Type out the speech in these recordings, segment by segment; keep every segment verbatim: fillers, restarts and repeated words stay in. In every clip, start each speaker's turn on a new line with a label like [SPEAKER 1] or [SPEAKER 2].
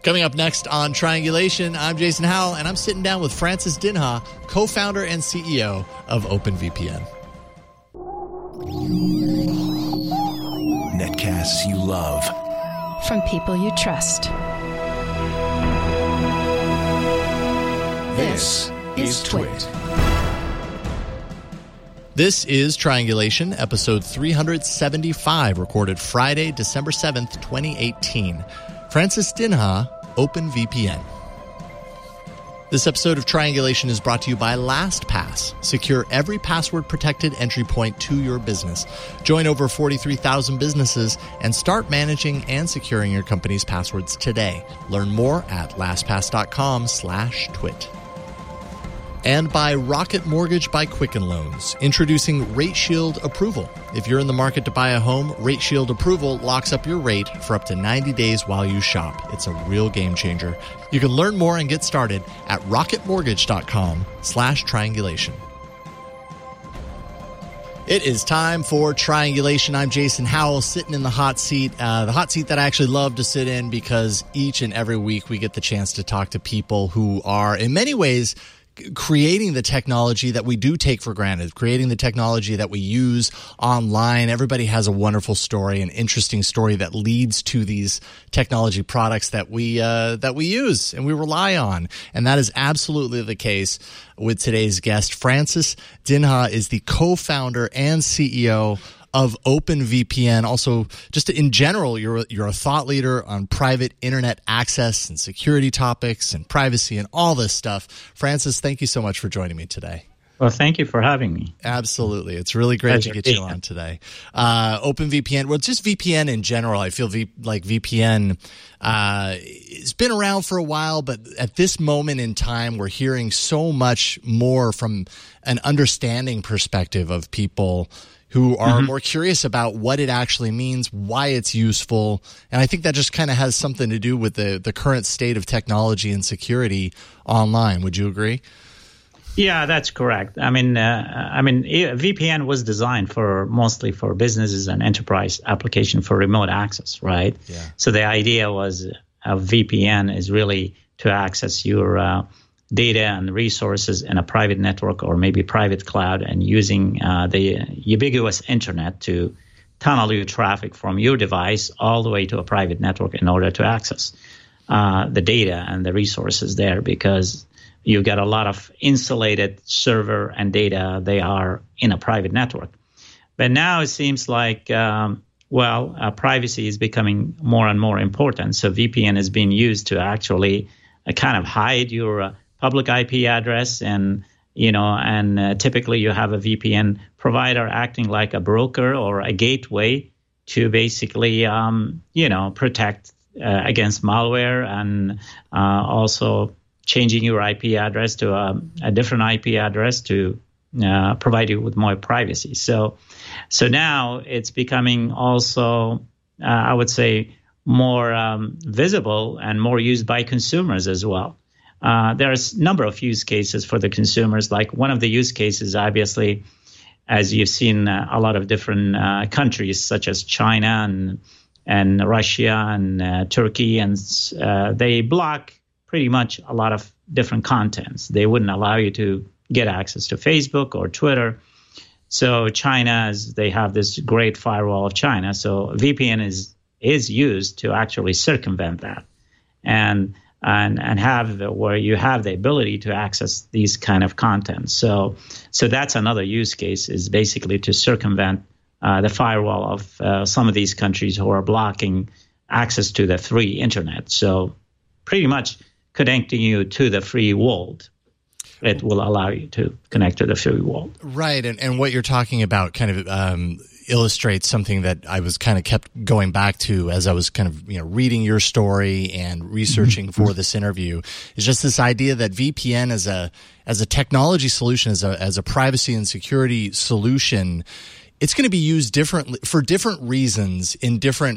[SPEAKER 1] Coming up next on Triangulation, I'm Jason Howell, and I'm sitting down with Francis Dinha, co-founder and C E O of OpenVPN.
[SPEAKER 2] Netcasts you love.
[SPEAKER 3] From people you trust.
[SPEAKER 2] This is Twit.
[SPEAKER 1] This is Triangulation, episode three seventy-five, recorded Friday, December seventh, twenty eighteen. Francis Dinha, OpenVPN. This episode of Triangulation is brought to you by LastPass. Secure every password-protected entry point to your business. Join over forty-three thousand businesses and start managing and securing your company's passwords today. Learn more at lastpass.com slash twit. And by Rocket Mortgage by Quicken Loans, introducing Rate Shield Approval. If you're in the market to buy a home, Rate Shield Approval locks up your rate for up to ninety days while you shop. It's a real game changer. You can learn more and get started at rocketmortgage.com slash triangulation. It is time for Triangulation. I'm Jason Howell, sitting in the hot seat, uh, the hot seat that I actually love to sit in because each and every week we get the chance to talk to people who are, in many ways, creating the technology that we do take for granted, creating the technology that we use online. Everybody has a wonderful story, an interesting story that leads to these technology products that we uh, that we use and we rely on. And that is absolutely the case with today's guest. Francis Dinha is the co-founder and C E O of OpenVPN. Also, just in general, you're you're a thought leader on private internet access and security topics and privacy and all this stuff. Francis, thank you so much for joining me today.
[SPEAKER 4] Well, thank you for having me.
[SPEAKER 1] Absolutely. It's really great Pleasure. to get you on today. Uh, OpenVPN, well, just V P N in general. I feel v, like V P N uh, it's been around for a while, but at this moment in time, we're hearing so much more from an understanding perspective of people who are mm-hmm. more curious about what it actually means, why it's useful. And I think that just kind of has something to do with the, the current state of technology and security online. Would you agree?
[SPEAKER 4] Yeah, that's correct. I mean, uh, I mean, V P N was designed for mostly for businesses and enterprise application for remote access, right?
[SPEAKER 1] Yeah.
[SPEAKER 4] So the idea was of V P N is really to access your uh, data and resources in a private network or maybe private cloud, and using uh, the ubiquitous internet to tunnel your traffic from your device all the way to a private network in order to access uh, the data and the resources there, because you get a lot of insulated server and data. They are in a private network. But now it seems like, um, well, uh, privacy is becoming more and more important. So V P N is being used to actually uh, kind of hide your uh, public I P address, and you know, and uh, typically you have a V P N provider acting like a broker or a gateway to basically, um, you know, protect uh, against malware, and uh, also changing your I P address to a, a different I P address to uh, provide you with more privacy. So, so now it's becoming also, uh, I would say, more um, visible and more used by consumers as well. Uh, there's a number of use cases for the consumers. Like one of the use cases, obviously, as you've seen uh, a lot of different uh, countries such as China and and Russia and uh, Turkey, and uh, they block pretty much a lot of different contents. They wouldn't allow you to get access to Facebook or Twitter. So China, is, they have this great firewall of China. So V P N is is used to actually circumvent that, and and and have the, where you have the ability to access these kind of content. So so that's another use case, is basically to circumvent uh, the firewall of uh, some of these countries who are blocking access to the free internet. So pretty much connecting you to the free world. It will allow you to connect to the free world.
[SPEAKER 1] Right, and and what you're talking about kind of um, illustrates something that I was kind of kept going back to as I was kind of, you know, reading your story and researching for this interview. Is just this idea that V P N as a as a technology solution, as a as a privacy and security solution, it's going to be used differently for different reasons in different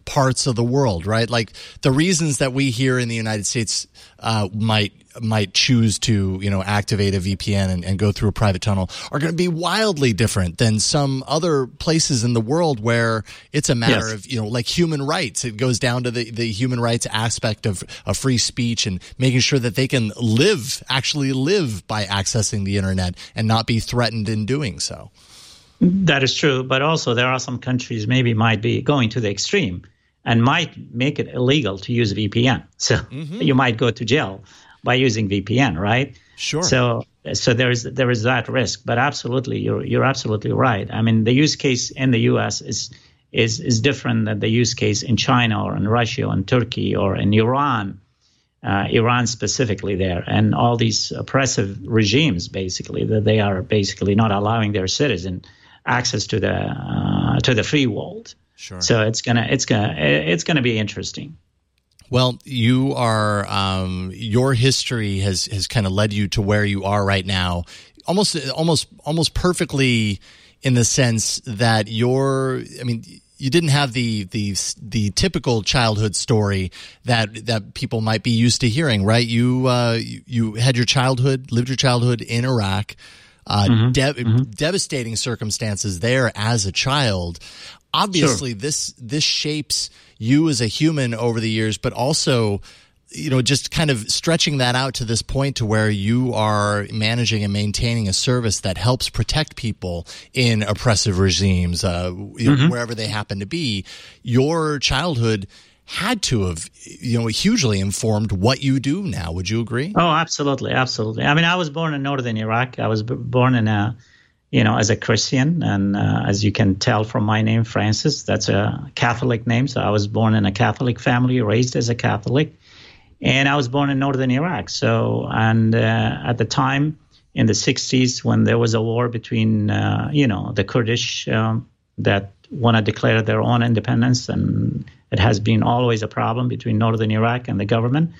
[SPEAKER 1] parts of the world, right? Like the reasons that we here in the United States uh, might might choose to, you know, activate a V P N and, and go through a private tunnel are going to be wildly different than some other places in the world where it's a matter
[SPEAKER 4] yes.
[SPEAKER 1] of, you know, like human rights. It goes down to the, the human rights aspect of, of free speech and making sure that they can live, actually live by accessing the internet and not be threatened in doing so.
[SPEAKER 4] That is true. But also there are some countries maybe might be going to the extreme and might make it illegal to use V P N. So mm-hmm. you might go to jail by using V P N, right?
[SPEAKER 1] Sure.
[SPEAKER 4] So, so there is there is that risk, but absolutely, you're you're absolutely right. I mean, the use case in the U S is is is different than the use case in China or in Russia or in Turkey or in Iran, uh, Iran specifically there, and all these oppressive regimes basically that they are basically not allowing their citizen access to the uh, to the free world.
[SPEAKER 1] Sure.
[SPEAKER 4] So it's gonna it's gonna it's gonna be interesting.
[SPEAKER 1] Well, you are um, your history has has kind of led you to where you are right now, almost almost almost perfectly, in the sense that you're. I mean, you didn't have the the the typical childhood story that that people might be used to hearing, right? You uh, you, you had your childhood, lived your childhood in Iraq. Uh,
[SPEAKER 4] mm-hmm.
[SPEAKER 1] de-
[SPEAKER 4] mm-hmm.
[SPEAKER 1] Devastating circumstances there as a child. Obviously,
[SPEAKER 4] sure.
[SPEAKER 1] this this shapes you as a human over the years, but also, you know, just kind of stretching that out to this point to where you are managing and maintaining a service that helps protect people in oppressive regimes, uh, you
[SPEAKER 4] mm-hmm.
[SPEAKER 1] know, wherever they happen to be. Your childhood had to have, you know, hugely informed what you do now. Would you agree?
[SPEAKER 4] Oh, absolutely. Absolutely. I mean, I was born in northern Iraq. I was b- born in a, you know, as a Christian. And uh, as you can tell from my name, Francis, that's a Catholic name. So I was born in a Catholic family, raised as a Catholic. And I was born in northern Iraq. So, and uh, at the time in the sixties, when there was a war between, uh, you know, the Kurdish um, that want to declare their own independence, and it has been always a problem between northern Iraq and the government.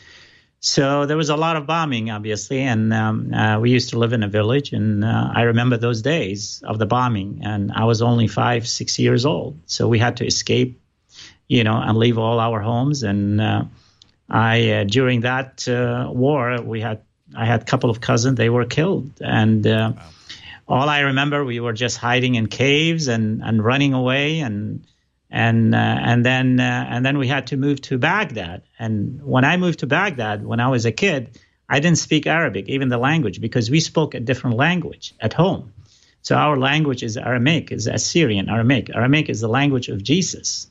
[SPEAKER 4] So there was a lot of bombing, obviously, and um, uh, we used to live in a village, and uh, I remember those days of the bombing, and I was only five, six years old. So we had to escape, you know, and leave all our homes. And uh, I, uh, during that uh, war, we had, I had a couple of cousins, they were killed. And uh, wow. all I remember, we were just hiding in caves and, and running away, and And uh, and then uh, and then we had to move to Baghdad. And when I moved to Baghdad, when I was a kid, I didn't speak Arabic, even the language, because we spoke a different language at home. So our language is Aramaic, is Assyrian Aramaic. Aramaic is the language of Jesus.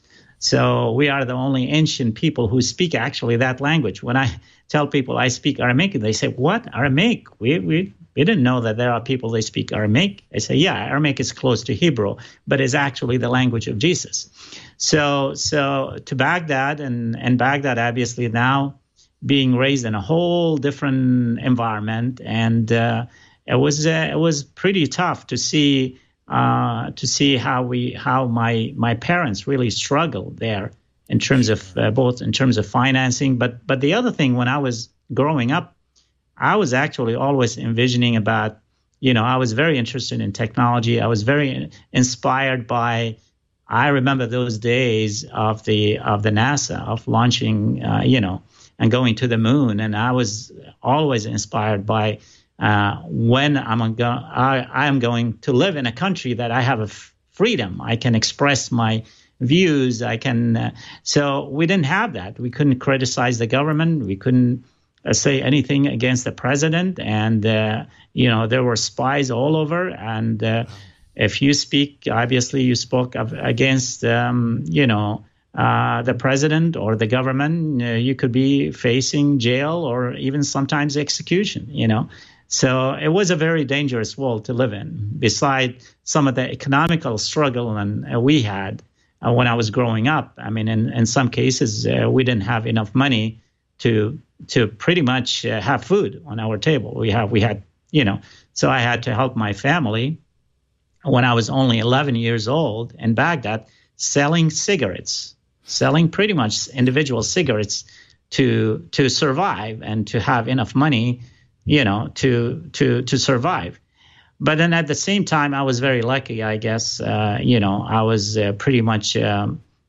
[SPEAKER 4] So we are the only ancient people who speak actually that language. When I tell people I speak Aramaic, they say, "What? Aramaic? We we." We didn't know that there are people they speak Aramaic. I say, yeah, Aramaic is close to Hebrew, but is actually the language of Jesus. So, so to Baghdad, and, and Baghdad obviously now being raised in a whole different environment, and uh, it was uh, it was pretty tough to see uh, to see how we how my my parents really struggled there in terms of uh, both in terms of financing, but but the other thing, when I was growing up, I was actually always envisioning about, you know, I was very interested in technology. I was very inspired by, I remember those days of the of the NASA, of launching, uh, you know, and going to the moon. And I was always inspired by uh, when I'm go- I, I am going to live in a country that I have a f- freedom. I can express my views. I can. Uh, so we didn't have that. We couldn't criticize the government. We couldn't Uh, say anything against the president, and uh, you know, there were spies all over. And uh, if you speak, obviously you spoke of, against um, you know uh, the president or the government, uh, you could be facing jail or even sometimes execution. You know, so it was a very dangerous world to live in. Beside some of the economical struggle and uh, we had uh, when I was growing up. I mean, in in some cases uh, we didn't have enough money to to pretty much uh, have food on our table. We have, we had, you know, so I had to help my family when I was only eleven years old in Baghdad, selling cigarettes, selling pretty much individual cigarettes to to survive and to have enough money, you know, to to to survive. But then at the same time, I was very lucky, I guess. Uh, you know, I was uh, pretty much um,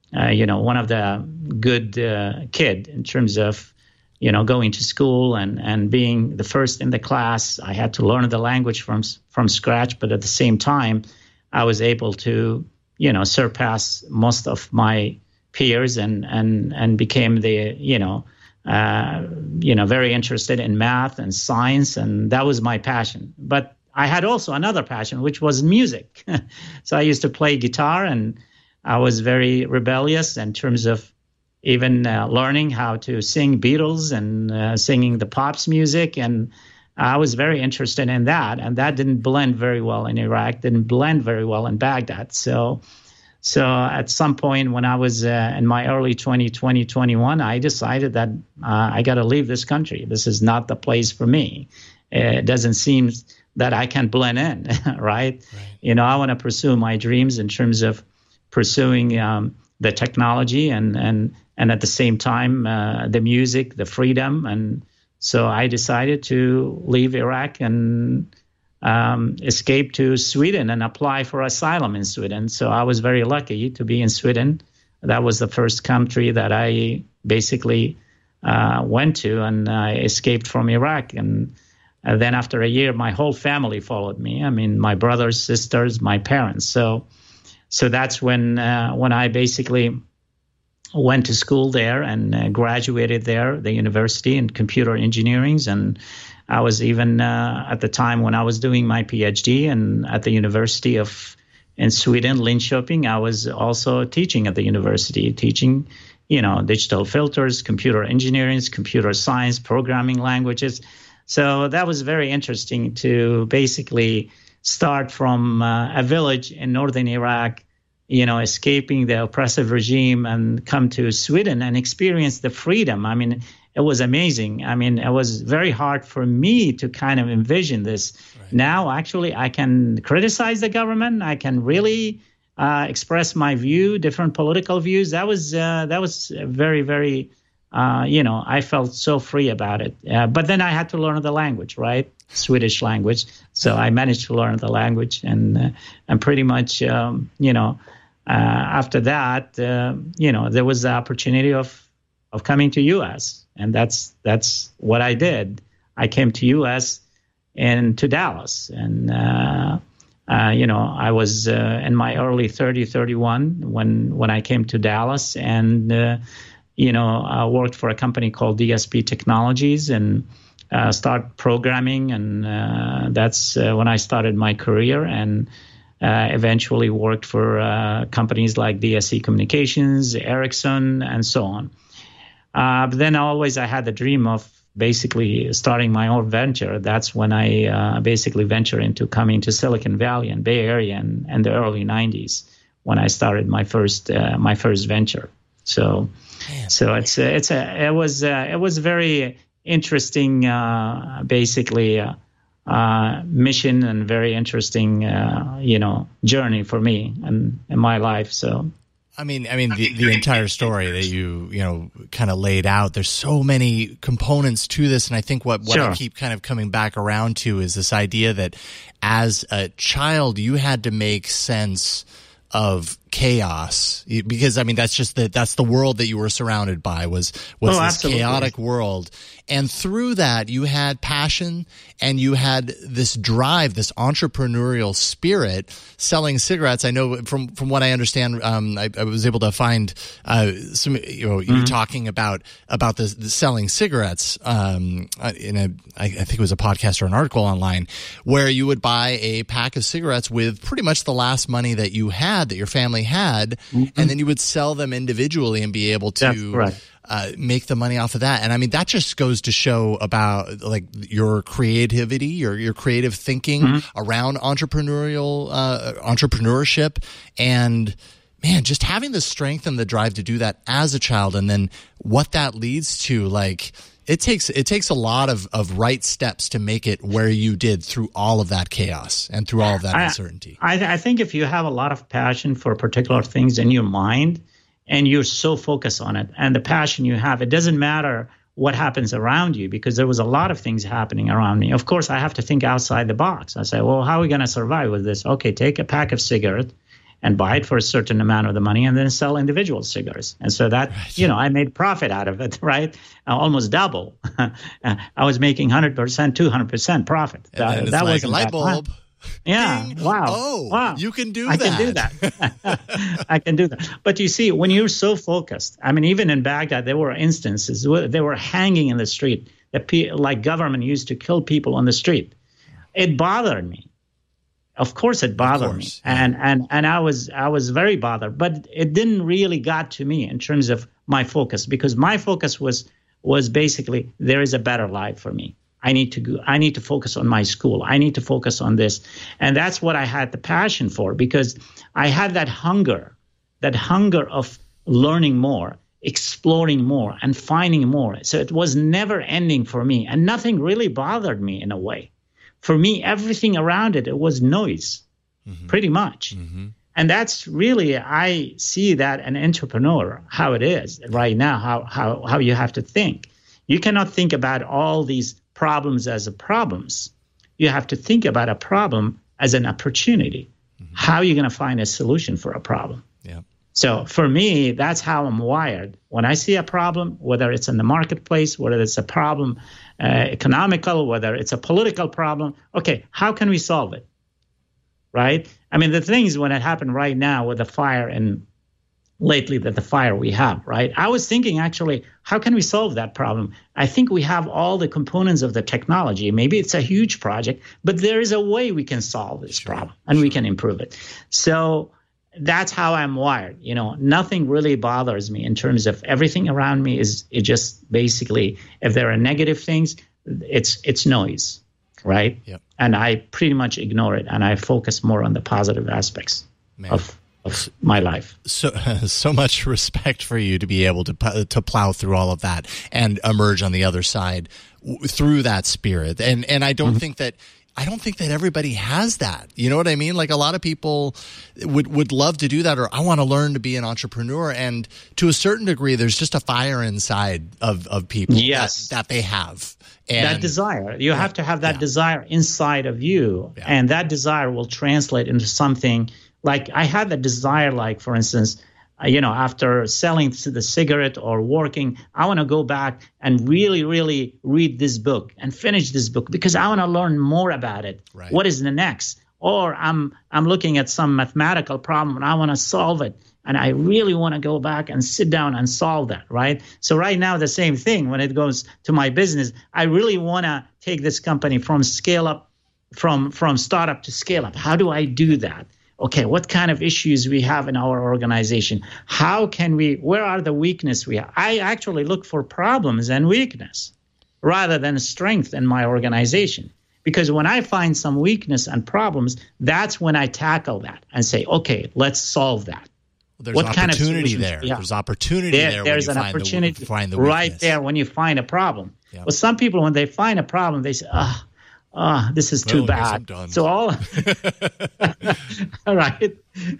[SPEAKER 4] uh, you know, one of the good uh, kid in terms of, you know, going to school and, and being the first in the class. I had to learn the language from from scratch, but at the same time, I was able to, you know, surpass most of my peers and and and became the, you know, uh, you know, very interested in math and science, and that was my passion. But I had also another passion, which was music. So I used to play guitar, and I was very rebellious in terms of even uh, learning how to sing Beatles and uh, singing the pops music. And I was very interested in that. And that didn't blend very well in Iraq, didn't blend very well in Baghdad. So so at some point when I was uh, in my early twenties, twenty, twenty-one, I decided that uh, I got to leave this country. This is not the place for me. It doesn't seem that I can blend in, right? right? You know, I want to pursue my dreams in terms of pursuing um, the technology and, and, and at the same time, uh, the music, the freedom. And so I decided to leave Iraq and um, escape to Sweden and apply for asylum in Sweden. So I was very lucky to be in Sweden. That was the first country that I basically uh, went to, and I escaped from Iraq. And And then after a year, my whole family followed me. I mean, my brothers, sisters, my parents. So, so that's when uh, when I basically went to school there and uh, graduated there, the university in computer engineering. And I was even uh, at the time when I was doing my PhD and at the University of in Sweden, Linköping, I was also teaching at the university, teaching, you know, digital filters, computer engineering, computer science, programming languages. So that was very interesting to basically start from uh, a village in northern Iraq, you know, escaping the oppressive regime and come to Sweden and experience the freedom. I mean, it was amazing. I mean, it was very hard for me to kind of envision this. Right. Now, actually, I can criticize the government. I can really uh, express my view, different political views. That was uh, that was very, very Uh, you know, I felt so free about it. Uh, but then I had to learn the language, right? Swedish language. So I managed to learn the language, and uh, and pretty much, um, you know, uh, after that, uh, you know, there was the opportunity of of coming to U S, and that's that's what I did. I came to U S and to Dallas, and uh, uh, you know, I was uh, in my early thirty, thirty-one when when I came to Dallas, and uh, you know, I worked for a company called D S P Technologies and uh, start programming. And uh, that's uh, when I started my career, and uh, eventually worked for uh, companies like D S E Communications, Ericsson, and so on. Uh, but then always I had the dream of basically starting my own venture. That's when I uh, basically ventured into coming to Silicon Valley and Bay Area in, in the early nineties when I started my first uh, my first venture. So. Man. So it's a, it's a it was uh, it was very interesting, uh, basically uh, uh, mission and very interesting, uh, you know, journey for me and in my life. So.
[SPEAKER 1] I mean, I mean, the, the entire story that you, you know, kind of laid out, there's so many components to this. And I think what, what sure. I keep kind of coming back around to is this idea that as a child, you had to make sense of chaos, because I mean that's just the that's the world that you were surrounded by was was oh, this absolutely. chaotic world, and through that you had passion and you had this drive, this entrepreneurial spirit, selling cigarettes. I know from from what I understand, um, I, I was able to find uh, some you know mm-hmm. you talking about about the, the selling cigarettes um, in a I, I think it was a podcast or an article online where you would buy a pack of cigarettes with pretty much the last money that you had that your family had, mm-hmm. and then you would sell them individually and be able to
[SPEAKER 4] right.
[SPEAKER 1] uh, make the money off of that. And I mean, that just goes to show about like your creativity, your your creative thinking mm-hmm. around entrepreneurial uh, entrepreneurship, and man, just having the strength and the drive to do that as a child, and then what that leads to, like. It takes it takes a lot of, of right steps to make it where you did through all of that chaos and through all of that I, uncertainty.
[SPEAKER 4] I, I think if you have a lot of passion for particular things in your mind and you're so focused on it and the passion you have, it doesn't matter what happens around you, because there was a lot of things happening around me. Of course, I have to think outside the box. I say, well, how are we going to survive with this? Okay, take a pack of cigarettes and buy it for a certain amount of the money and then sell individual cigars. And so that, right. you know, I made profit out of it, right? Uh, almost double. I was making one hundred percent, two hundred percent profit.
[SPEAKER 1] And uh, that
[SPEAKER 4] was
[SPEAKER 1] like a light bulb.
[SPEAKER 4] Yeah.
[SPEAKER 1] Ding.
[SPEAKER 4] Wow.
[SPEAKER 1] Oh,
[SPEAKER 4] wow.
[SPEAKER 1] You can do
[SPEAKER 4] I
[SPEAKER 1] that.
[SPEAKER 4] I can do that. I can do that. But you see, when you're so focused, I mean, even in Baghdad, there were instances where they were hanging in the street that pe- like government used to kill people on the street. It bothered me. Of course, it bothered course, me, yeah. and and and I was I was very bothered. But it didn't really got to me in terms of my focus, because my focus was was basically there is a better life for me. I need to go, I need to focus on my school. I need to focus on this, and that's what I had the passion for, because I had that hunger, that hunger of learning more, exploring more, and finding more. So it was never ending for me, and nothing really bothered me in a way. For me, everything around it, it was noise, mm-hmm. pretty much. Mm-hmm. And that's really, I see that an entrepreneur, how it is right now, how, how, how you have to think. You cannot think about all these problems as a problems. You have to think about a problem as an opportunity. Mm-hmm. How are you going to find a solution for a problem?
[SPEAKER 1] Yeah.
[SPEAKER 4] So for me, that's how I'm wired. When I see a problem, whether it's in the marketplace, whether it's a problem uh, economical, whether it's a political problem, okay, how can we solve it? Right? I mean, the things when it happened right now with the fire and lately that the fire we have, right? I was thinking actually, how can we solve that problem? I think we have all the components of the technology. Maybe it's a huge project, but there is a way we can solve this sure, problem and sure. we can improve it. So that's how I'm wired. You know, nothing really bothers me in terms of everything around me is it just basically, if there are negative things, it's it's noise, right?
[SPEAKER 1] Yep.
[SPEAKER 4] And I pretty much ignore it, and I focus more on the positive aspects Man. of of my life.
[SPEAKER 1] So so much respect for you to be able to to plow through all of that and emerge on the other side through that spirit. And and I don't mm-hmm. think that I don't think that everybody has that. You know what I mean? Like a lot of people would, would love to do that, or I want to learn to be an entrepreneur. And to a certain degree, there's just a fire inside of, of people
[SPEAKER 4] yes.
[SPEAKER 1] that, that they have. And
[SPEAKER 4] that desire. You yeah, have to have that yeah. desire inside of you. Yeah. And that desire will translate into something like I had the desire, like, for instance, you know, after selling the cigarette or working, I want to go back and really, really read this book and finish this book because I want to learn more about it.
[SPEAKER 1] Right.
[SPEAKER 4] What is the next? Or I'm I'm looking at some mathematical problem and I want to solve it. And I really want to go back and sit down and solve that, right? So right now, the same thing when it goes to my business, I really want to take this company from scale up, from, from startup to scale up. How do I do that? Okay, what kind of issues we have in our organization? How can we, where are the weakness we have? I actually look for problems and weakness rather than strength in my organization. Because when I find some weakness and problems, that's when I tackle that and say, okay, let's solve that.
[SPEAKER 1] Well, there's what opportunity kind of there. There's opportunity there. there
[SPEAKER 4] there's
[SPEAKER 1] when you
[SPEAKER 4] an
[SPEAKER 1] find
[SPEAKER 4] opportunity
[SPEAKER 1] the, find the
[SPEAKER 4] right there when you find a problem. Yep. Well, some people, when they find a problem, they say, ah, oh, oh, this is too
[SPEAKER 1] well,
[SPEAKER 4] bad. So all, all right.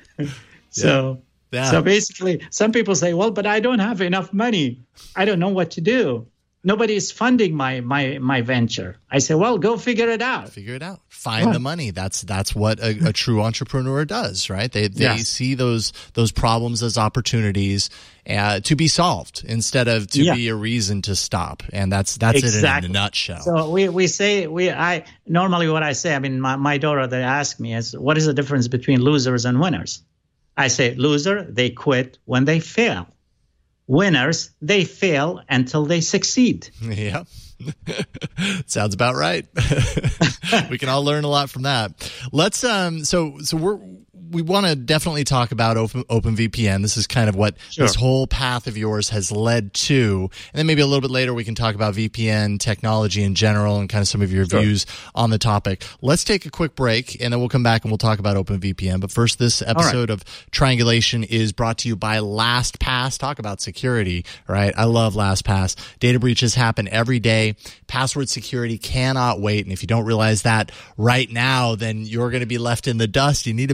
[SPEAKER 4] So,
[SPEAKER 1] yeah.
[SPEAKER 4] so basically, some people say, well, but I don't have enough money. I don't know what to do. Nobody is funding my my my venture. I say, well, go figure it out.
[SPEAKER 1] Figure it out. Find yeah. the money. That's that's what a, a true entrepreneur does, right? They they
[SPEAKER 4] yes.
[SPEAKER 1] see those those problems as opportunities uh, to be solved instead of to
[SPEAKER 4] yeah.
[SPEAKER 1] be a reason to stop. And that's that's
[SPEAKER 4] exactly.
[SPEAKER 1] it in a nutshell.
[SPEAKER 4] So we we say we I normally what I say. I mean, my my daughter they ask me is what is the difference between losers and winners? I say loser they quit when they fail. Winners, they fail until they succeed.
[SPEAKER 1] Yeah. Sounds about right. We can all learn a lot from that. Let's um so so we're we want to definitely talk about Open OpenVPN. This is kind of what
[SPEAKER 4] sure.
[SPEAKER 1] this whole path of yours has led to. And then maybe a little bit later we can talk about V P N technology in general and kind of some of your
[SPEAKER 4] sure.
[SPEAKER 1] views on the topic. Let's take a quick break and then we'll come back and we'll talk about OpenVPN. But first, this episode right. of Triangulation is brought to you by LastPass. Talk about security, right? I love LastPass. Data breaches happen every day. Password security cannot wait. And if you don't realize that right now, then you're going to be left in the dust. You need to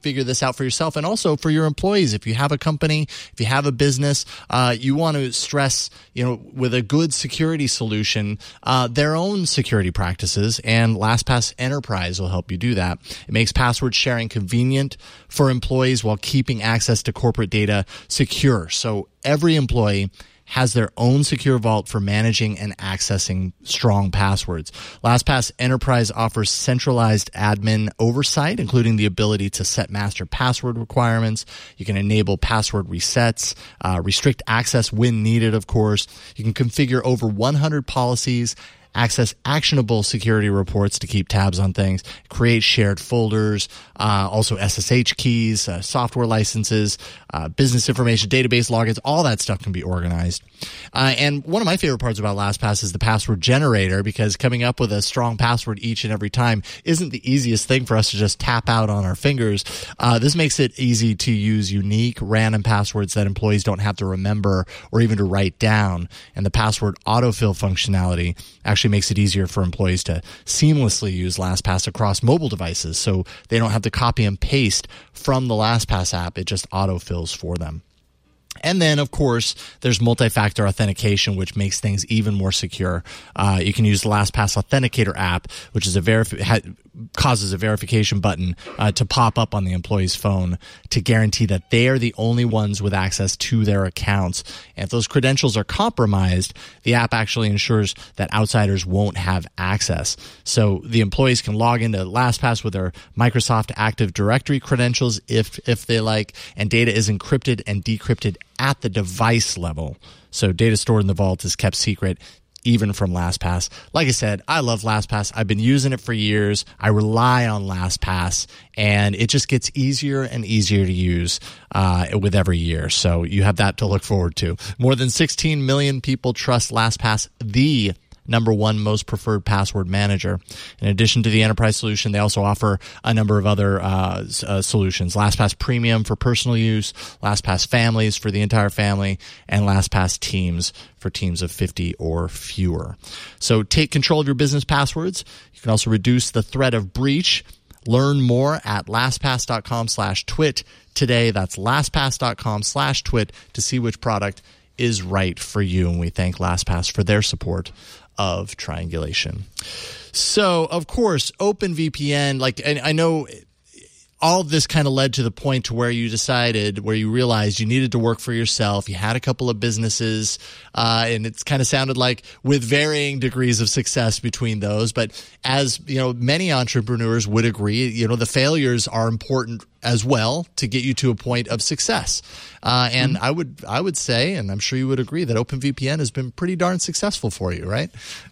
[SPEAKER 1] figure this out for yourself, and also for your employees. If you have a company, if you have a business, uh, you want to stress, you know, with a good security solution, uh, their own security practices, and LastPass Enterprise will help you do that. It makes password sharing convenient for employees while keeping access to corporate data secure. So every employee has their own secure vault for managing and accessing strong passwords. LastPass Enterprise offers centralized admin oversight, including the ability to set master password requirements. You can enable password resets, uh, restrict access when needed, of course. You can configure over one hundred policies, access actionable security reports to keep tabs on things, create shared folders, uh, also S S H keys, uh, software licenses, uh, business information, database logins, all that stuff can be organized. Uh, and one of my favorite parts about LastPass is the password generator, because coming up with a strong password each and every time isn't the easiest thing for us to just tap out on our fingers. Uh, this makes it easy to use unique random passwords that employees don't have to remember or even to write down. And the password autofill functionality actually makes it easier for employees to seamlessly use LastPass across mobile devices, so they don't have to copy and paste from the LastPass app. It just autofills for them. And then, of course, there's multi-factor authentication, which makes things even more secure. Uh, you can use the LastPass Authenticator app, which is a verif- ha- causes a verification button uh, to pop up on the employee's phone to guarantee that they are the only ones with access to their accounts. And if those credentials are compromised, the app actually ensures that outsiders won't have access. So the employees can log into LastPass with their Microsoft Active Directory credentials if if they like, and data is encrypted and decrypted at the device level. So data stored in the vault is kept secret, even from LastPass. Like I said, I love LastPass. I've been using it for years. I rely on LastPass, and it just gets easier and easier to use uh, with every year. So you have that to look forward to. More than sixteen million people trust LastPass, the number one most preferred password manager. In addition to the enterprise solution, they also offer a number of other uh, uh, solutions. LastPass Premium for personal use, LastPass Families for the entire family, and LastPass Teams for teams of fifty or fewer. So take control of your business passwords. You can also reduce the threat of breach. Learn more at LastPass.com slash twit today. That's LastPass.com slash twit to see which product is right for you. And we thank LastPass for their support of Triangulation. So, of course, OpenVPN, like, and I know all of this kind of led to the point to where you decided, where you realized you needed to work for yourself. You had a couple of businesses, uh, and it's kind of sounded like with varying degrees of success between those. But as, you know, many entrepreneurs would agree, you know, the failures are important as well to get you to a point of success. Uh, and mm-hmm. I would I would say, and I'm sure you would agree, that OpenVPN has been pretty darn successful for you, right?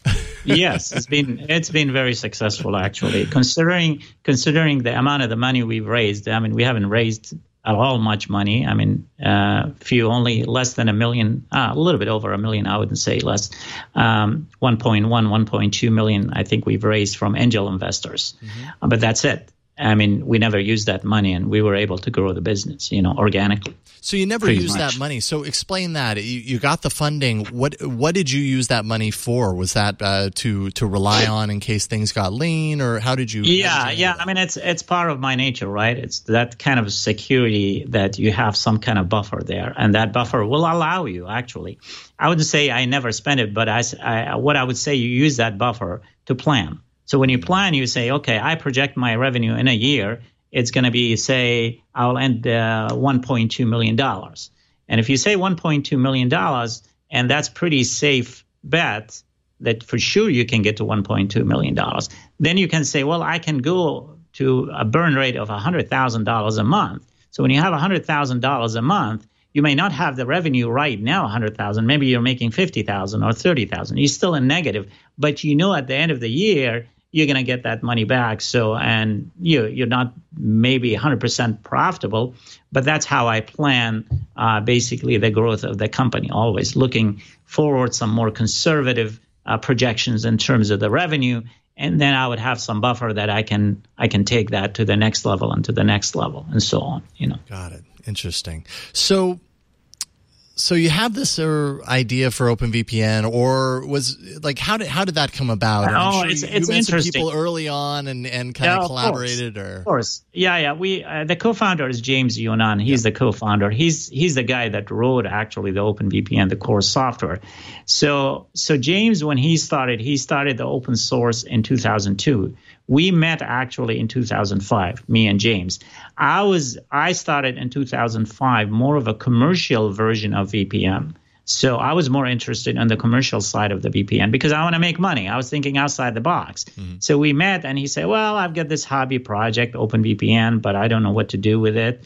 [SPEAKER 4] Yes, it's been it's been very successful, actually. Considering considering the amount of the money we've raised, I mean, we haven't raised at all much money. I mean, uh, few only less than a million, uh, a little bit over a million, I wouldn't say less. Um, one point one, one point two million, I think we've raised from angel investors. Mm-hmm. Uh, but that's it. I mean, we never used that money, and we were able to grow the business, you know, organically.
[SPEAKER 1] So you never used much. that money. So explain that. You, you got the funding. What what did you use that money for? Was that uh, to to rely on in case things got lean, or how did you?
[SPEAKER 4] Yeah,
[SPEAKER 1] did you
[SPEAKER 4] yeah. I mean, it's it's part of my nature, right? It's that kind of security that you have some kind of buffer there, and that buffer will allow you. Actually, I wouldn't say I never spent it, but I, I what I would say you use that buffer to plan. So when you plan, you say, okay, I project my revenue in a year. It's going to be, say, I'll end uh, one point two million dollars. And if you say one point two million dollars, and that's pretty safe bet that for sure you can get to one point two million dollars, then you can say, well, I can go to a burn rate of one hundred thousand dollars a month. So when you have one hundred thousand dollars a month, you may not have the revenue right now, one hundred thousand dollars. Maybe you're making fifty thousand dollars or thirty thousand dollars. You're still in negative, but you know at the end of the year, you're going to get that money back. So, and you, you're not maybe one hundred percent profitable, but that's how I plan uh, basically the growth of the company, always looking forward some more conservative uh, projections in terms of the revenue. And then I would have some buffer that I can I can take that to the next level and to the next level and so on, you know.
[SPEAKER 1] Got it. Interesting. So So you have this uh, idea for OpenVPN, or was like how did how did that come about?
[SPEAKER 4] Oh,
[SPEAKER 1] sure
[SPEAKER 4] it's,
[SPEAKER 1] you,
[SPEAKER 4] it's
[SPEAKER 1] you met some
[SPEAKER 4] interesting.
[SPEAKER 1] people early on and, and kind
[SPEAKER 4] yeah,
[SPEAKER 1] of collaborated,
[SPEAKER 4] of
[SPEAKER 1] or
[SPEAKER 4] of course, yeah, yeah. We uh, the co-founder is James Yunan. He's yeah. the co-founder. He's he's the guy that wrote actually the OpenVPN, the core software. So so James, when he started, he started the open source in two thousand two. We met actually in two thousand five, me and James. I was I started in two thousand five, more of a commercial version of V P N. So I was more interested in the commercial side of the V P N because I want to make money. I was thinking outside the box. Mm-hmm. So we met and he said, well, I've got this hobby project, OpenVPN, but I don't know what to do with it.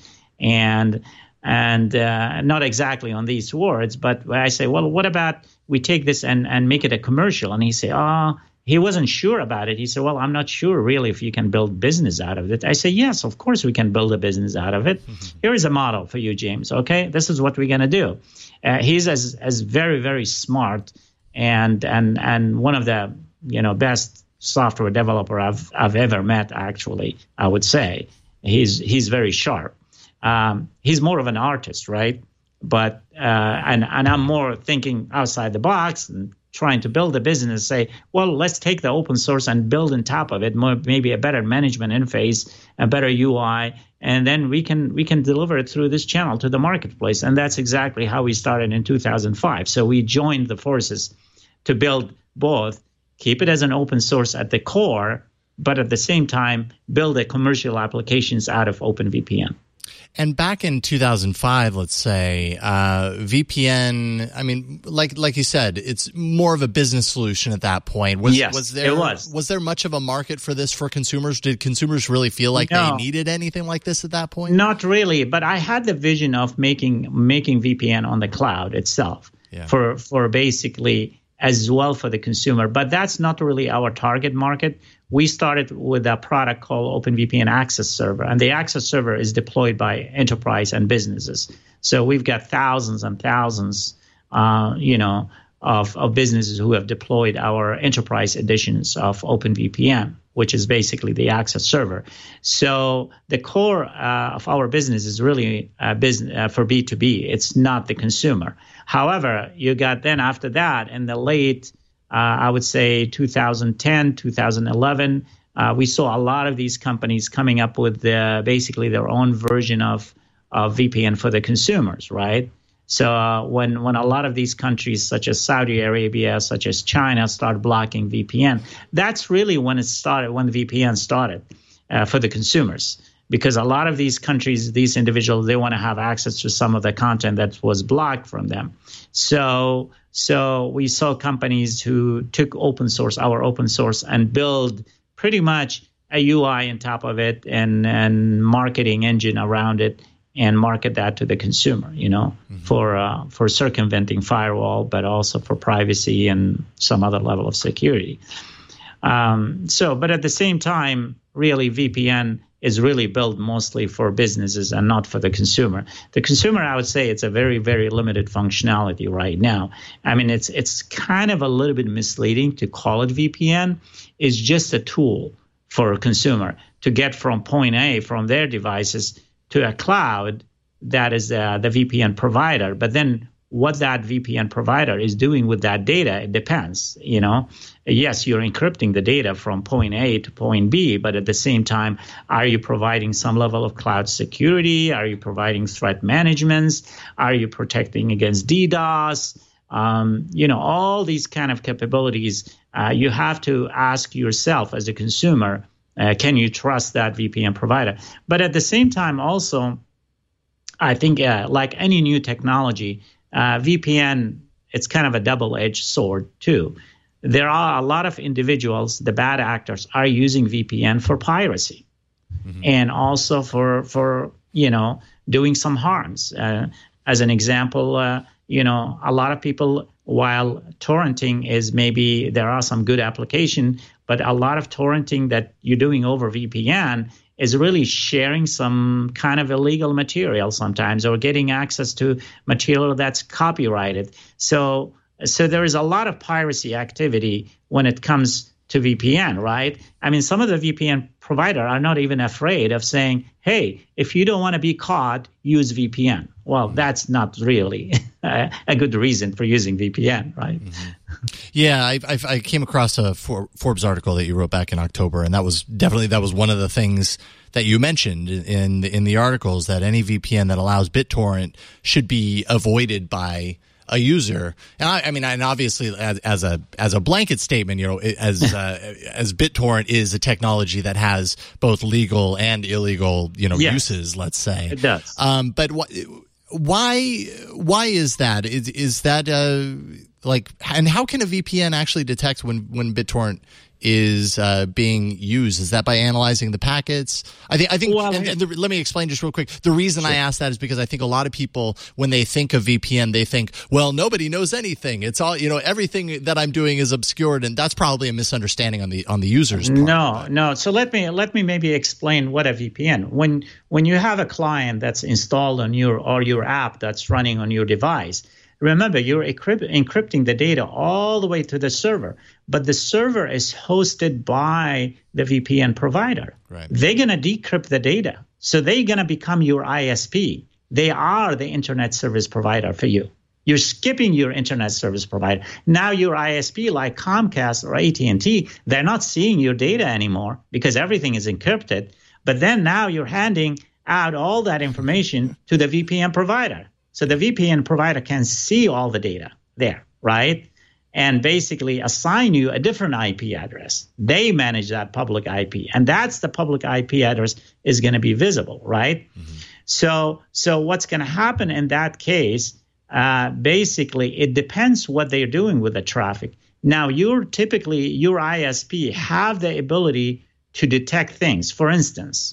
[SPEAKER 4] And and uh, not exactly on these words, but I say, well, what about we take this and, and make it a commercial? And he said, oh, he wasn't sure about it. He said, well, I'm not sure really if you can build business out of it. I say, yes, of course we can build a business out of it. Mm-hmm. Here is a model for you, James. Okay, this is what we're going to do. Uh, he's as as very, very smart and and and one of the, you know, best software developer I've I've ever met, actually, I would say. He's he's very sharp. Um, he's more of an artist, right? But uh, and and I'm more thinking outside the box and trying to build a business, say, well, let's take the open source and build on top of it more, maybe a better management interface, a better U I, and then we can we can deliver it through this channel to the marketplace. And that's exactly how we started in two thousand five. So we joined the forces to build both, keep it as an open source at the core, but at the same time, build the commercial applications out of OpenVPN.
[SPEAKER 1] And back in two thousand five, let's say, uh, V P N, I mean, like like you said, it's more of a business solution at that point. Was,
[SPEAKER 4] yes,
[SPEAKER 1] was there,
[SPEAKER 4] it was.
[SPEAKER 1] Was there much of a market for this for consumers? Did consumers really feel like
[SPEAKER 4] no,
[SPEAKER 1] they needed anything like this at that point?
[SPEAKER 4] Not really, but I had the vision of making making V P N on the cloud itself yeah. for for basically as well for the consumer. But that's not really our target market. We started with a product called OpenVPN Access Server, and the Access Server is deployed by enterprise and businesses. So we've got thousands and thousands, uh, you know, of, of businesses who have deployed our enterprise editions of OpenVPN, which is basically the Access Server. So the core uh, of our business is really uh, business uh, for B two B. It's not the consumer. However, you got then after that in the late Uh, I would say two thousand ten, two thousand eleven, uh, we saw a lot of these companies coming up with uh, basically their own version of, of V P N for the consumers, right? So uh, when when a lot of these countries, such as Saudi Arabia, such as China, start blocking V P N, that's really when it started, when the V P N started uh, for the consumers. Because a lot of these countries, these individuals, they want to have access to some of the content that was blocked from them. So so we saw companies who took open source, our open source, and build pretty much a U I on top of it and, and marketing engine around it and market that to the consumer, you know, mm-hmm. for uh, for circumventing firewall, but also for privacy and some other level of security. Um, so, but at the same time, really V P N is really built mostly for businesses and not for the consumer. The consumer, I would say, it's a very, very limited functionality right now. I mean, it's it's kind of a little bit misleading to call it V P N. It's just a tool for a consumer to get from point A, from their devices, to a cloud that is uh, the V P N provider. But then what that V P N provider is doing with that data, it depends, you know. Yes, you're encrypting the data from point A to point B, but at the same time, are you providing some level of cloud security? Are you providing threat management? Are you protecting against DDoS? Um, you know, all these kind of capabilities, uh, you have to ask yourself as a consumer, uh, can you trust that V P N provider? But at the same time, also, I think uh, like any new technology, Uh, V P N, it's kind of a double-edged sword, too. There are a lot of individuals, the bad actors, are using V P N for piracy mm-hmm. and also for, for, you know, doing some harms. Uh, as an example, uh, you know, a lot of people, while torrenting is maybe there are some good application, but a lot of torrenting that you're doing over V P N is really sharing some kind of illegal material sometimes or getting access to material that's copyrighted. So so there is a lot of piracy activity when it comes to V P N, right? I mean, some of the V P N provider are not even afraid of saying, hey, if you don't want to be caught, use V P N. Well, that's not really a good reason for using V P N, right?
[SPEAKER 1] Mm-hmm. Yeah, I, I, I came across a Forbes article that you wrote back in October, and that was definitely that was one of the things that you mentioned in in the articles, that any V P N that allows BitTorrent should be avoided by a user. And I, I mean, and obviously, as, as a as a blanket statement, you know, as uh, as BitTorrent is a technology that has both legal and illegal, you know,
[SPEAKER 4] yeah.
[SPEAKER 1] uses. Let's say
[SPEAKER 4] it does.
[SPEAKER 1] Um, but wh- why why is that? Is is that uh, like, and how can a V P N actually detect when when BitTorrent is uh, being used? Is that by analyzing the packets? I think. I think.
[SPEAKER 4] Well,
[SPEAKER 1] and, and the, let me explain just real quick. The reason sure. I ask that is because I think a lot of people, when they think of V P N, they think, well, nobody knows anything. It's all, you know, everything that I'm doing is obscured, and that's probably a misunderstanding on the on the user's part.
[SPEAKER 4] No, no. So let me let me maybe explain what a V P N. When when you have a client that's installed on your or your app that's running on your device. Remember, you're encrypting the data all the way to the server, but the server is hosted by the V P N provider.
[SPEAKER 1] Right.
[SPEAKER 4] They're going to decrypt the data. So they're going to become your I S P. They are the internet service provider for you. You're skipping your internet service provider. Now your I S P like Comcast or A T and T, they're not seeing your data anymore because everything is encrypted. But then now you're handing out all that information to the V P N provider. So the V P N provider can see all the data there, right? And basically assign you a different I P address. They manage that public I P. And that's the public I P address is going to be visible, right? Mm-hmm. So so what's going to happen in that case, uh, basically, it depends what they're doing with the traffic. Now, you're typically, your I S P have the ability to detect things. For instance,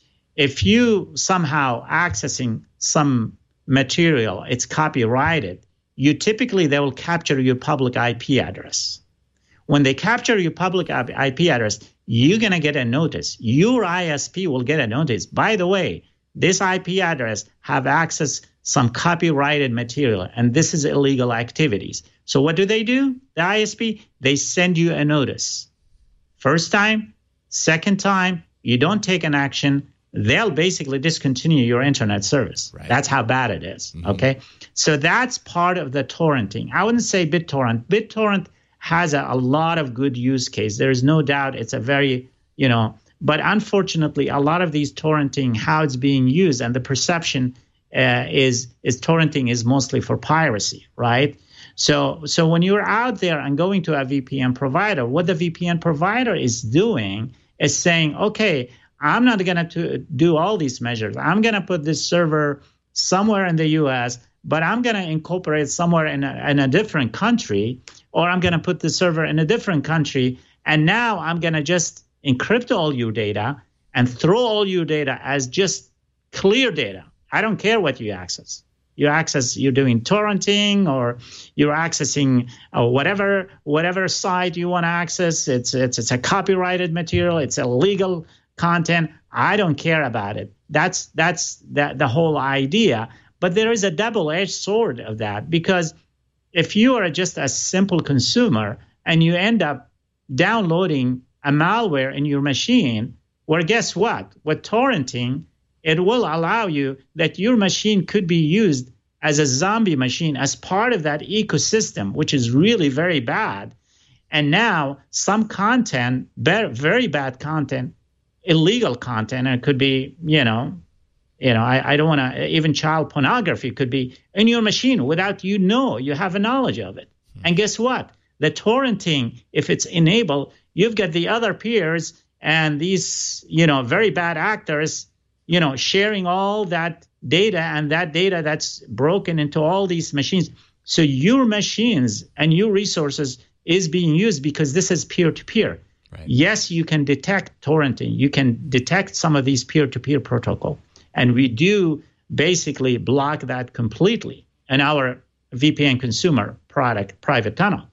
[SPEAKER 4] if you somehow accessing some material, it's copyrighted, you typically, they will capture your public I P address. When they capture your public I P address, you're going to get a notice. Your I S P will get a notice. By the way, this I P address have access some copyrighted material, and this is illegal activities. So what do they do? The I S P, they send you a notice. First time, second time, you don't take an action, they'll basically discontinue your internet service. Right. That's how bad it is, mm-hmm. okay? So that's part of the torrenting. I wouldn't say BitTorrent. BitTorrent has a, a lot of good use case. There is no doubt it's a very, you know, but unfortunately, a lot of these torrenting, how it's being used and the perception uh, is, is torrenting is mostly for piracy, right? So, so when you're out there and going to a V P N provider, what the V P N provider is doing is saying, okay, I'm not going to do all these measures. I'm going to put this server somewhere in the U S, but I'm going to incorporate somewhere in a, in a different country, or I'm going to put the server in a different country, and now I'm going to just encrypt all your data and throw all your data as just clear data. I don't care what you access. You access, you're doing torrenting, or you're accessing uh, whatever whatever site you want to access. It's it's it's a copyrighted material. It's illegal content. I don't care about it. That's that's that the whole idea. But there is a double-edged sword of that, because if you are just a simple consumer and you end up downloading a malware in your machine, well, guess what? With torrenting, it will allow you that your machine could be used as a zombie machine, as part of that ecosystem, which is really very bad. And now some content, very bad content, illegal content, and it could be, you know, you know, I, I don't want to, even child pornography could be in your machine without you know, you have a knowledge of it. Hmm. And guess what? The torrenting, if it's enabled, you've got the other peers and these, you know, very bad actors, you know, sharing all that data, and that data that's broken into all these machines. So your machines and your resources is being used because this is peer-to-peer. Right. Yes, you can detect torrenting. You can detect some of these peer-to-peer protocol. And we do basically block that completely in our V P N consumer product, Private Tunnel.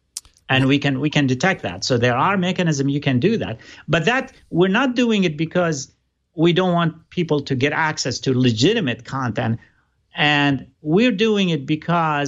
[SPEAKER 4] And we can we can detect that. So there are mechanisms you can do that. But that we're not doing it because we don't want people to get access to legitimate content. And we're doing it because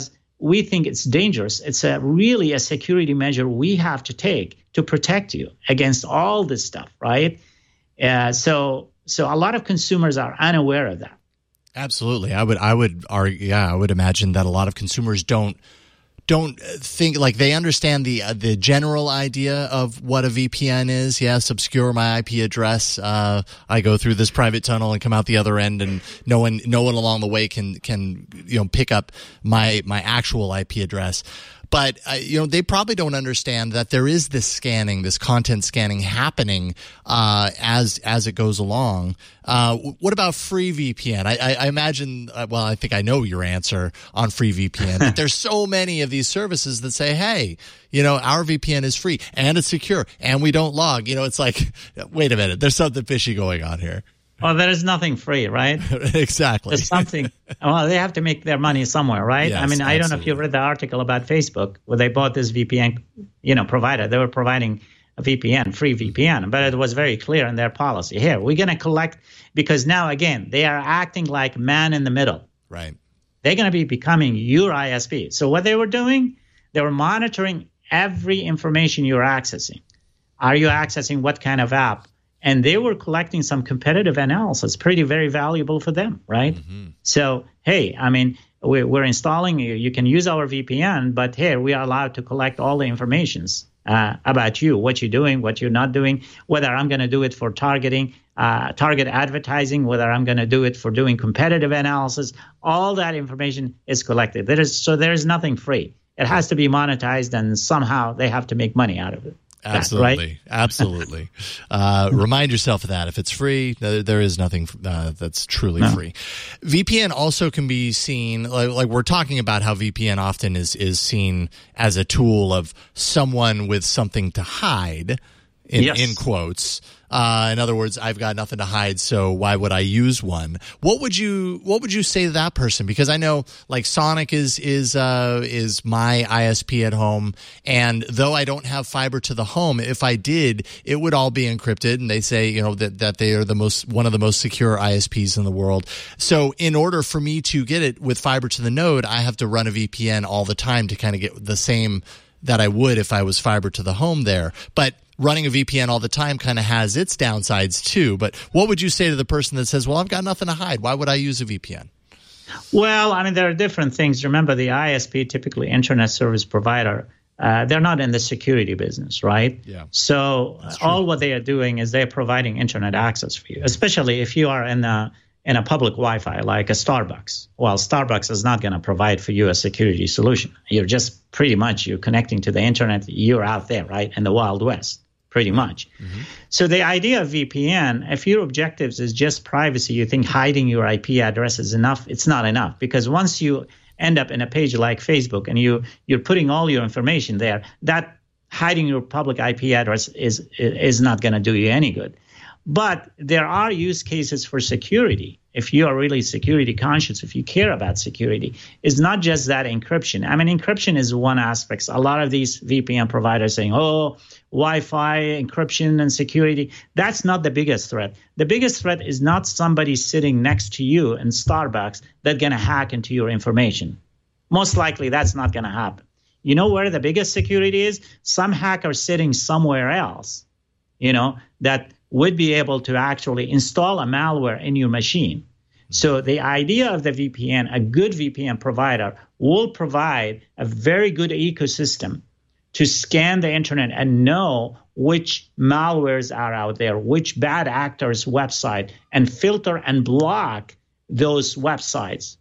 [SPEAKER 4] we think it's dangerous. It's a really a security measure we have to take to protect you against all this stuff, right? Uh, so so a lot of consumers are unaware of that.
[SPEAKER 1] Absolutely. I would I would argue, yeah, I would imagine that a lot of consumers don't don't think, like, they understand the uh, the general idea of what a V P N is. Yes, obscure my I P address. Uh, I go through this private tunnel and come out the other end, and no one no one along the way can can you know pick up my my actual I P address. But, uh, you know, they probably don't understand that there is this scanning, this content scanning happening uh, as as it goes along. Uh, what about free V P N? I, I, I imagine, uh, well, I think I know your answer on free V P N. But there's so many of these services that say, hey, you know, our V P N is free and it's secure and we don't log. You know, it's like, wait a minute, there's something fishy going on here.
[SPEAKER 4] Well, there is nothing free, right?
[SPEAKER 1] Exactly.
[SPEAKER 4] There's something. Well, they have to make their money somewhere, right?
[SPEAKER 1] Yes,
[SPEAKER 4] I mean, I
[SPEAKER 1] absolutely.
[SPEAKER 4] don't know if you've read the article about Facebook where they bought this V P N, you know, provider. They were providing a V P N, free V P N, but it was very clear in their policy. Here, we're going to collect, because now, again, they are acting like man in the middle.
[SPEAKER 1] Right.
[SPEAKER 4] They're going to be becoming your I S P. So what they were doing, they were monitoring every information you're accessing. Are you accessing what kind of app? And they were collecting some competitive analysis, pretty, very valuable for them, right? Mm-hmm. So, hey, I mean, we're, we're installing you. You can use our V P N, but here we are allowed to collect all the informations uh, about you, what you're doing, what you're not doing, whether I'm going to do it for targeting, uh, target advertising, whether I'm going to do it for doing competitive analysis. All that information is collected. There is, so there is nothing free. It has to be monetized, and somehow they have to make money out of it.
[SPEAKER 1] Absolutely.
[SPEAKER 4] That, right?
[SPEAKER 1] Absolutely. Uh, remind yourself of that. If it's free, there, there is nothing uh, that's truly no. free. V P N also can be seen, like, like we're talking about how V P N often is, is seen as a tool of someone with something to hide, in,
[SPEAKER 4] yes.
[SPEAKER 1] in quotes. Uh, in other words, I've got nothing to hide, so why would I use one? What would you What would you say to that person? Because I know, like, Sonic is is uh, is my I S P at home, and though I don't have fiber to the home, if I did, it would all be encrypted. And they say, you know, that that they are the most one of the most secure I S Ps in the world. So, in order for me to get it with fiber to the node, I have to run a V P N all the time to kind of get the same that I would if I was fiber to the home there. But running a V P N all the time kind of has its downsides too. But what would you say to the person that says, well, I've got nothing to hide. Why would I use a V P N?
[SPEAKER 4] Well, I mean, there are different things. Remember, the I S P, typically internet service provider, uh, they're not in the security business, right?
[SPEAKER 1] Yeah.
[SPEAKER 4] So all what they are doing is they're providing internet access for you, especially if you are in a, in a public Wi-Fi like a Starbucks. Well, Starbucks is not going to provide for you a security solution. You're just pretty much, you're connecting to the internet. You're out there, right, in the Wild West. Pretty much. Mm-hmm. So the idea of V P N, if your objectives is just privacy, you think hiding your I P address is enough, it's not enough. Because once you end up in a page like Facebook and you, you're putting all your information there, that hiding your public I P address is, is not going to do you any good. But there are use cases for security. If you are really security conscious, if you care about security, it's not just that encryption. I mean, encryption is one aspect. A lot of these V P N providers saying, oh, Wi-Fi, encryption, and security. That's not the biggest threat. The biggest threat is not somebody sitting next to you in Starbucks that's going to hack into your information. Most likely, that's not going to happen. You know where the biggest security is? Some hacker sitting somewhere else, you know, that would be able to actually install a malware in your machine. So the idea of the V P N, a good V P N provider, will provide a very good ecosystem to scan the internet and know which malwares are out there, which bad actors' website, and filter and block those websites.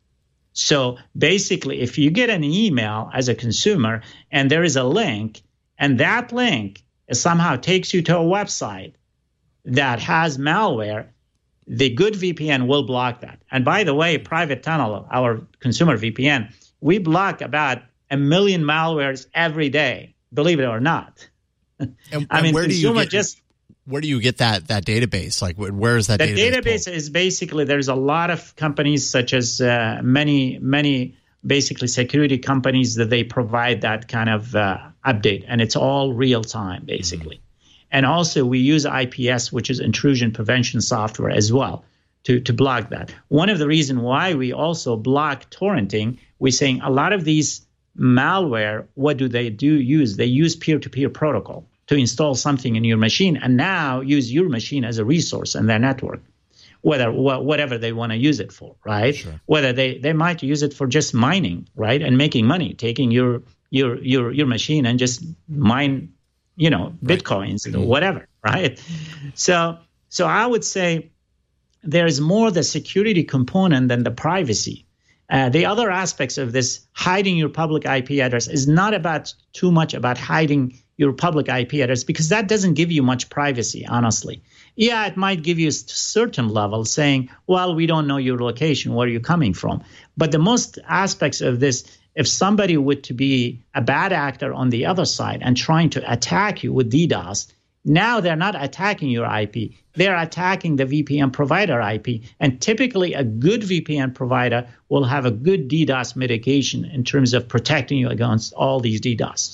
[SPEAKER 4] So basically, if you get an email as a consumer and there is a link, and that link somehow takes you to a website that has malware, the good V P N will block that. And by the way, Private Tunnel, our consumer V P N, we block about a million malwares every day, believe it or not.
[SPEAKER 1] And,
[SPEAKER 4] I
[SPEAKER 1] and
[SPEAKER 4] mean,
[SPEAKER 1] where do you get,
[SPEAKER 4] just
[SPEAKER 1] where do you get that that database? Like, where is that
[SPEAKER 4] the
[SPEAKER 1] database?
[SPEAKER 4] The database pulled? Is basically, there's a lot of companies such as uh, many, many basically security companies that they provide that kind of uh, update, and it's all real time, basically. Mm-hmm. And also we use I P S, which is intrusion prevention software as well, to, to block that. One of the reasons why we also block torrenting, we're saying a lot of these malware, what do they do use? They use peer-to-peer protocol to install something in your machine and now use your machine as a resource in their network, whether wh- whatever they want to use it for, right?
[SPEAKER 1] Sure.
[SPEAKER 4] Whether they, they might use it for just mining, right, and making money, taking your your your your machine and just mine, you know, bitcoins right. or whatever, right? So so I would say there is more the security component than the privacy. Uh, the other aspects of this hiding your public I P address is not about too much about hiding your public I P address, because that doesn't give you much privacy, honestly. Yeah, it might give you a certain level saying, well, we don't know your location, where you're coming from. But the most aspects of this, if somebody were to be a bad actor on the other side and trying to attack you with DDoS, now they're not attacking your I P. They're attacking the V P N provider I P. And typically a good V P N provider will have a good DDoS mitigation in terms of protecting you against all these DDoS.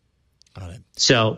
[SPEAKER 1] Got it.
[SPEAKER 4] So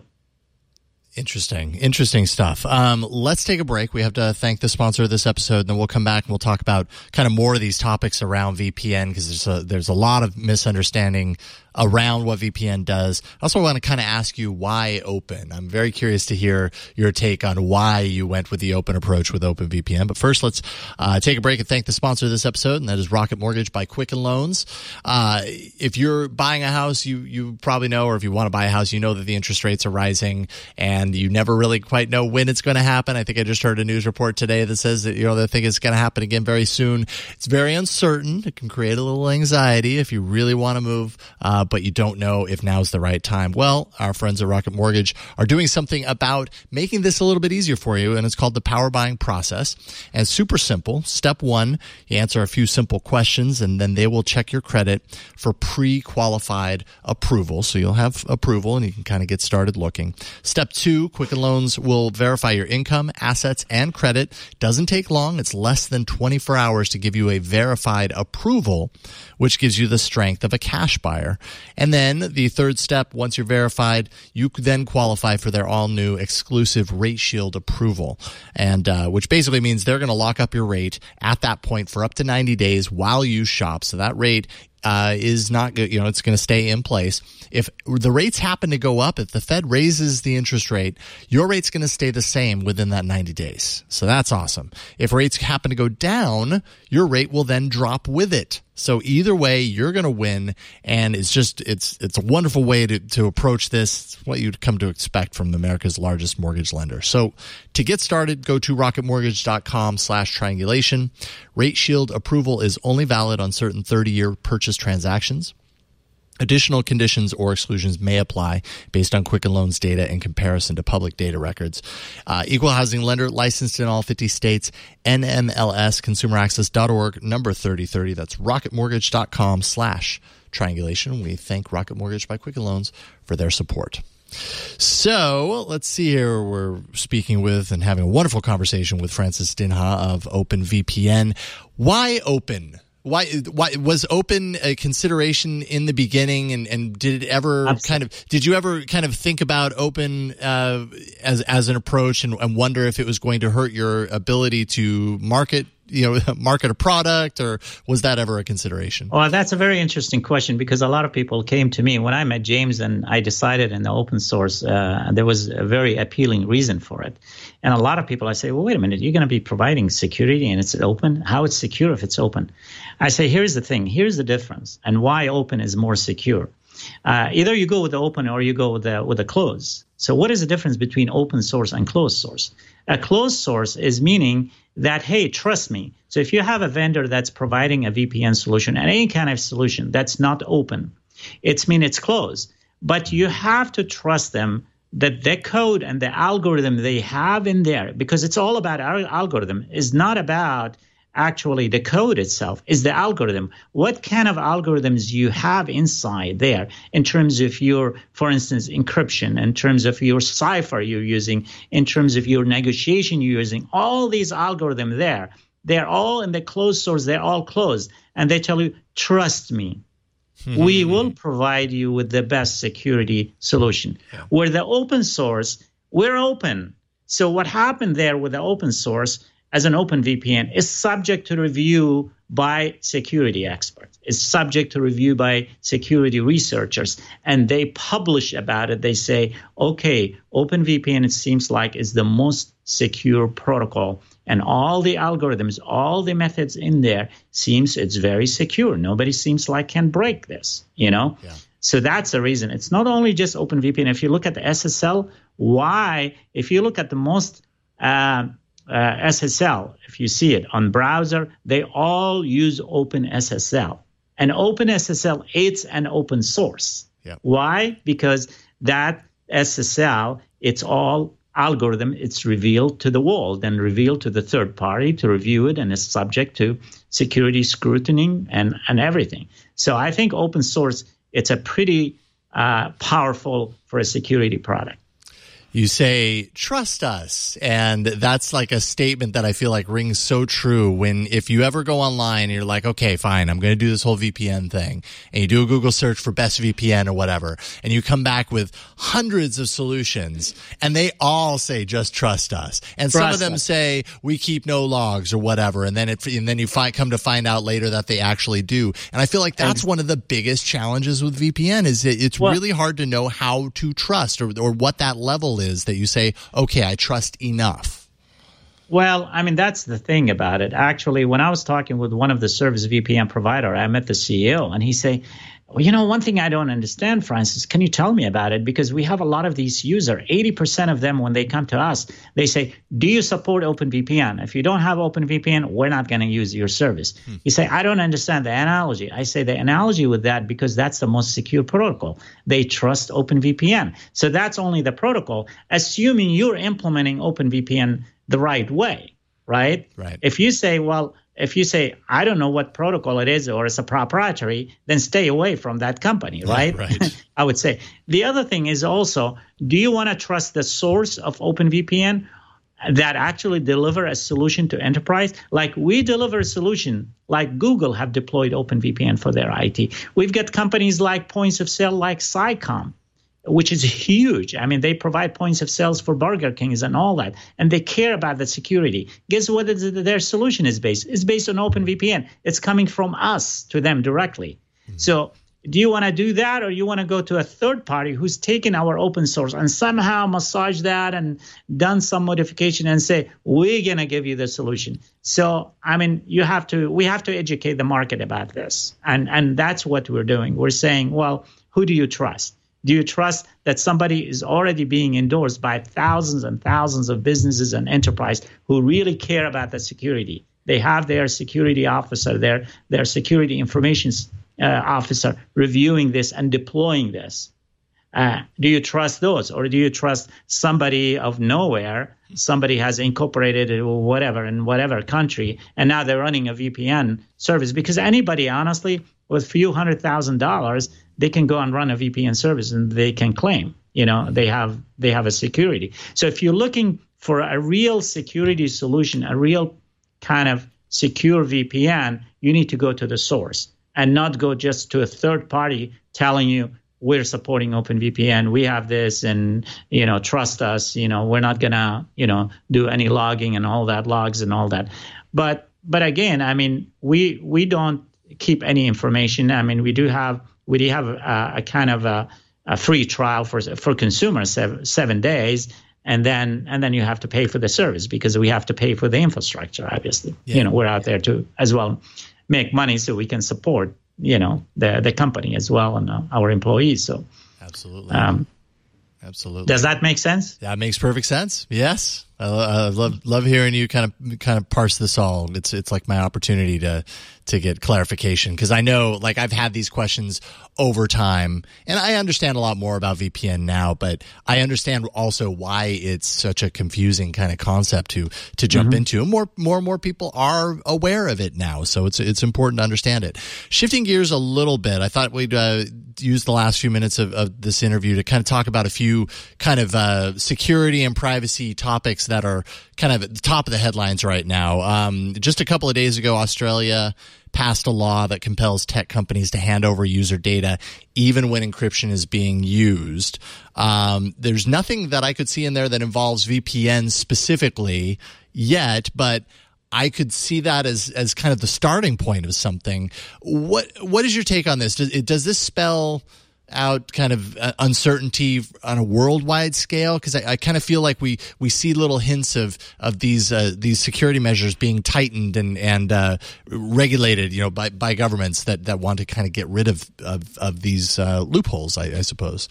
[SPEAKER 1] Interesting. Interesting stuff. Um, let's take a break. We have to thank the sponsor of this episode, and then we'll come back and we'll talk about kind of more of these topics around V P N, because there's a, there's a lot of misunderstanding around what V P N does. I also want to kind of ask you why open. I'm very curious to hear your take on why you went with the open approach with OpenVPN. But first, let's uh, take a break and thank the sponsor of this episode, and that is Rocket Mortgage by Quicken Loans. Uh, if you're buying a house, you you probably know, or if you want to buy a house, you know that the interest rates are rising, and you never really quite know when it's going to happen. I think I just heard a news report today that says that, you know, they think it's going to happen again very soon. It's very uncertain. It can create a little anxiety if you really want to move, uh, but you don't know if now's the right time. Well, our friends at Rocket Mortgage are doing something about making this a little bit easier for you, and it's called the power buying process. And it's super simple. Step one, you answer a few simple questions, and then they will check your credit for pre-qualified approval. So you'll have approval, and you can kind of get started looking. Step two, Quicken Loans will verify your income, assets, and credit. Doesn't take long. It's less than twenty-four hours to give you a verified approval, which gives you the strength of a cash buyer. And then the third step, once you're verified, you then qualify for their all-new exclusive Rate Shield approval, and uh, which basically means they're going to lock up your rate at that point for up to ninety days while you shop. So that rate Uh, is not good. You know, it's going to stay in place. If the rates happen to go up, if the Fed raises the interest rate, your rate's going to stay the same within that ninety days. So that's awesome. If rates happen to go down, your rate will then drop with it. So either way, you're going to win, and it's just it's it's a wonderful way to to approach this. It's what you'd come to expect from America's largest mortgage lender. So to get started, go to rocketmortgage.com slash triangulation. Rate Shield approval is only valid on certain thirty-year purchase transactions. Additional conditions or exclusions may apply based on Quicken Loans data in comparison to public data records. Uh, equal housing lender, licensed in all fifty states, N M L S, consumer access dot org, number thirty thirty. That's rocketmortgage.com slash triangulation. We thank Rocket Mortgage by Quicken Loans for their support. So let's see here. We're speaking with and having a wonderful conversation with Francis Dinha of OpenVPN. Why open? Why, why was open a consideration in the beginning, and, and did it ever Absolutely. kind of, did you ever kind of think about open uh, as as an approach and, and wonder if it was going to hurt your ability to market, you know, market a product, or was that ever a consideration?
[SPEAKER 4] Well, that's a very interesting question, because a lot of people came to me when I met James and I decided in the open source, uh, there was a very appealing reason for it. And a lot of people, I say, well, wait a minute, you're going to be providing security and it's open? How it's secure if it's open? I say, here's the thing, here's the difference, and why open is more secure. Uh, either you go with the open or you go with the with the closed. So what is the difference between open source and closed source? A closed source is meaning that, hey, trust me. So if you have a vendor that's providing a V P N solution and any kind of solution that's not open, it's mean it's closed. But you have to trust them that the code and the algorithm they have in there, because it's all about our algorithm, is not about actually the code itself, is the algorithm. What kind of algorithms you have inside there in terms of your, for instance, encryption, in terms of your cipher you're using, in terms of your negotiation you're using, all these algorithms there, they're all in the closed source, they're all closed. And they tell you, trust me, mm-hmm. we will provide you with the best security solution. Yeah. Where the open source, we're open. So what happened there with the open source as an open V P N is subject to review by security experts. is subject to review by security researchers, and they publish about it. They say, okay, OpenVPN, it seems like, is the most secure protocol, and all the algorithms, all the methods in there seems it's very secure. Nobody seems like can break this, you know? Yeah. So that's the reason. It's not only just OpenVPN. If you look at the S S L, why? If you look at the most uh, uh, S S L, if you see it on browser, they all use OpenSSL. And OpenSSL, it's an open source. Yep. Why? Because that S S L, it's all algorithm, it's revealed to the world and revealed to the third party to review it, and is subject to security scrutiny and, and everything. So I think open source, it's a pretty uh, powerful for a security product.
[SPEAKER 1] You say, trust us. And that's like a statement that I feel like rings so true when if you ever go online and you're like, okay, fine, I'm going to do this whole V P N thing. And you do a Google search for best V P N or whatever. And you come back with hundreds of solutions and they all say, just trust us. And some trust of them us. say, we keep no logs or whatever. And then it, and then you find, come to find out later that they actually do. And I feel like that's and, one of the biggest challenges with V P N is it, it's well, really hard to know how to trust or, or what that level is. Is that you say, okay, I trust enough?
[SPEAKER 4] Well, I mean, that's the thing about it. Actually, when I was talking with one of the service V P N provider, I met the C E O, and he say, well, you know, one thing I don't understand, Francis, can you tell me about it? Because we have a lot of these users. eighty percent of them, when they come to us, they say, do you support OpenVPN? If you don't have OpenVPN, we're not going to use your service. Hmm. You say, I don't understand the analogy. I say the analogy with that, because that's the most secure protocol. They trust OpenVPN. So that's only the protocol, assuming you're implementing OpenVPN the right way, right?
[SPEAKER 1] Right.
[SPEAKER 4] If you say, well, if you say, I don't know what protocol it is or it's a proprietary, then stay away from that company, right?
[SPEAKER 1] Right.
[SPEAKER 4] I would say. The other thing is also, do you want to trust the source of OpenVPN that actually deliver a solution to enterprise? Like we deliver a solution, like Google have deployed OpenVPN for their I T. We've got companies like points of sale like Cycom, which is huge. I mean, they provide points of sales for Burger Kings and all that, and they care about the security. Guess what their solution is based? It's based on OpenVPN. It's coming from us to them directly. Mm-hmm. So do you want to do that, or you want to go to a third party who's taken our open source and somehow massage that and done some modification and say, we're going to give you the solution? So, I mean, you have to, we have to educate the market about this. And, and that's what we're doing. We're saying, well, who do you trust? Do you trust that somebody is already being endorsed by thousands and thousands of businesses and enterprise who really care about the security? They have their security officer, their their security information uh, officer reviewing this and deploying this. Uh, do you trust those, or do you trust somebody of nowhere? Somebody has incorporated it or whatever in whatever country, and now they're running a V P N service? Because anybody, honestly, with a few hundred thousand dollars, they can go and run a V P N service and they can claim, you know, they have they have a security. So if you're looking for a real security solution, a real kind of secure V P N, you need to go to the source and not go just to a third party telling you, we're supporting OpenVPN, we have this, and, you know, trust us, you know, we're not going to, you know, do any logging and all that, logs and all that. But but again, I mean, we we don't keep any information. I mean, we do have we do have a, a kind of a, a free trial for for consumers, seven, seven days, and then and then you have to pay for the service, because we have to pay for the infrastructure. Obviously, yeah. You know, we're out there to as well make money so we can support, you know, the the company as well and uh, our employees. So
[SPEAKER 1] absolutely,
[SPEAKER 4] um,
[SPEAKER 1] absolutely.
[SPEAKER 4] Does that make sense?
[SPEAKER 1] That makes perfect sense. Yes, I, I love love hearing you kind of kind of parse this all. It's it's like my opportunity to to get clarification, because I know, like, I've had these questions over time, and I understand a lot more about V P N now, but I understand also why it's such a confusing kind of concept to to jump mm-hmm. into. And more more and more people are aware of it now, so it's it's important to understand it. Shifting gears a little bit, I thought we'd uh, use the last few minutes of, of this interview to kind of talk about a few kind of uh, security and privacy topics that are kind of at the top of the headlines right now. Um, just a couple of days ago, Australia passed a law that compels tech companies to hand over user data even when encryption is being used. Um, there's nothing that I could see in there that involves V P N specifically yet, but I could see that as as kind of the starting point of something. What what is your take on this? Does, does this spell out kind of uh, uncertainty on a worldwide scale? Because I, I kind of feel like we we see little hints of of these uh, these security measures being tightened and and uh, regulated, you know, by by governments that, that want to kind of get rid of of, of these uh, loopholes, I, I suppose.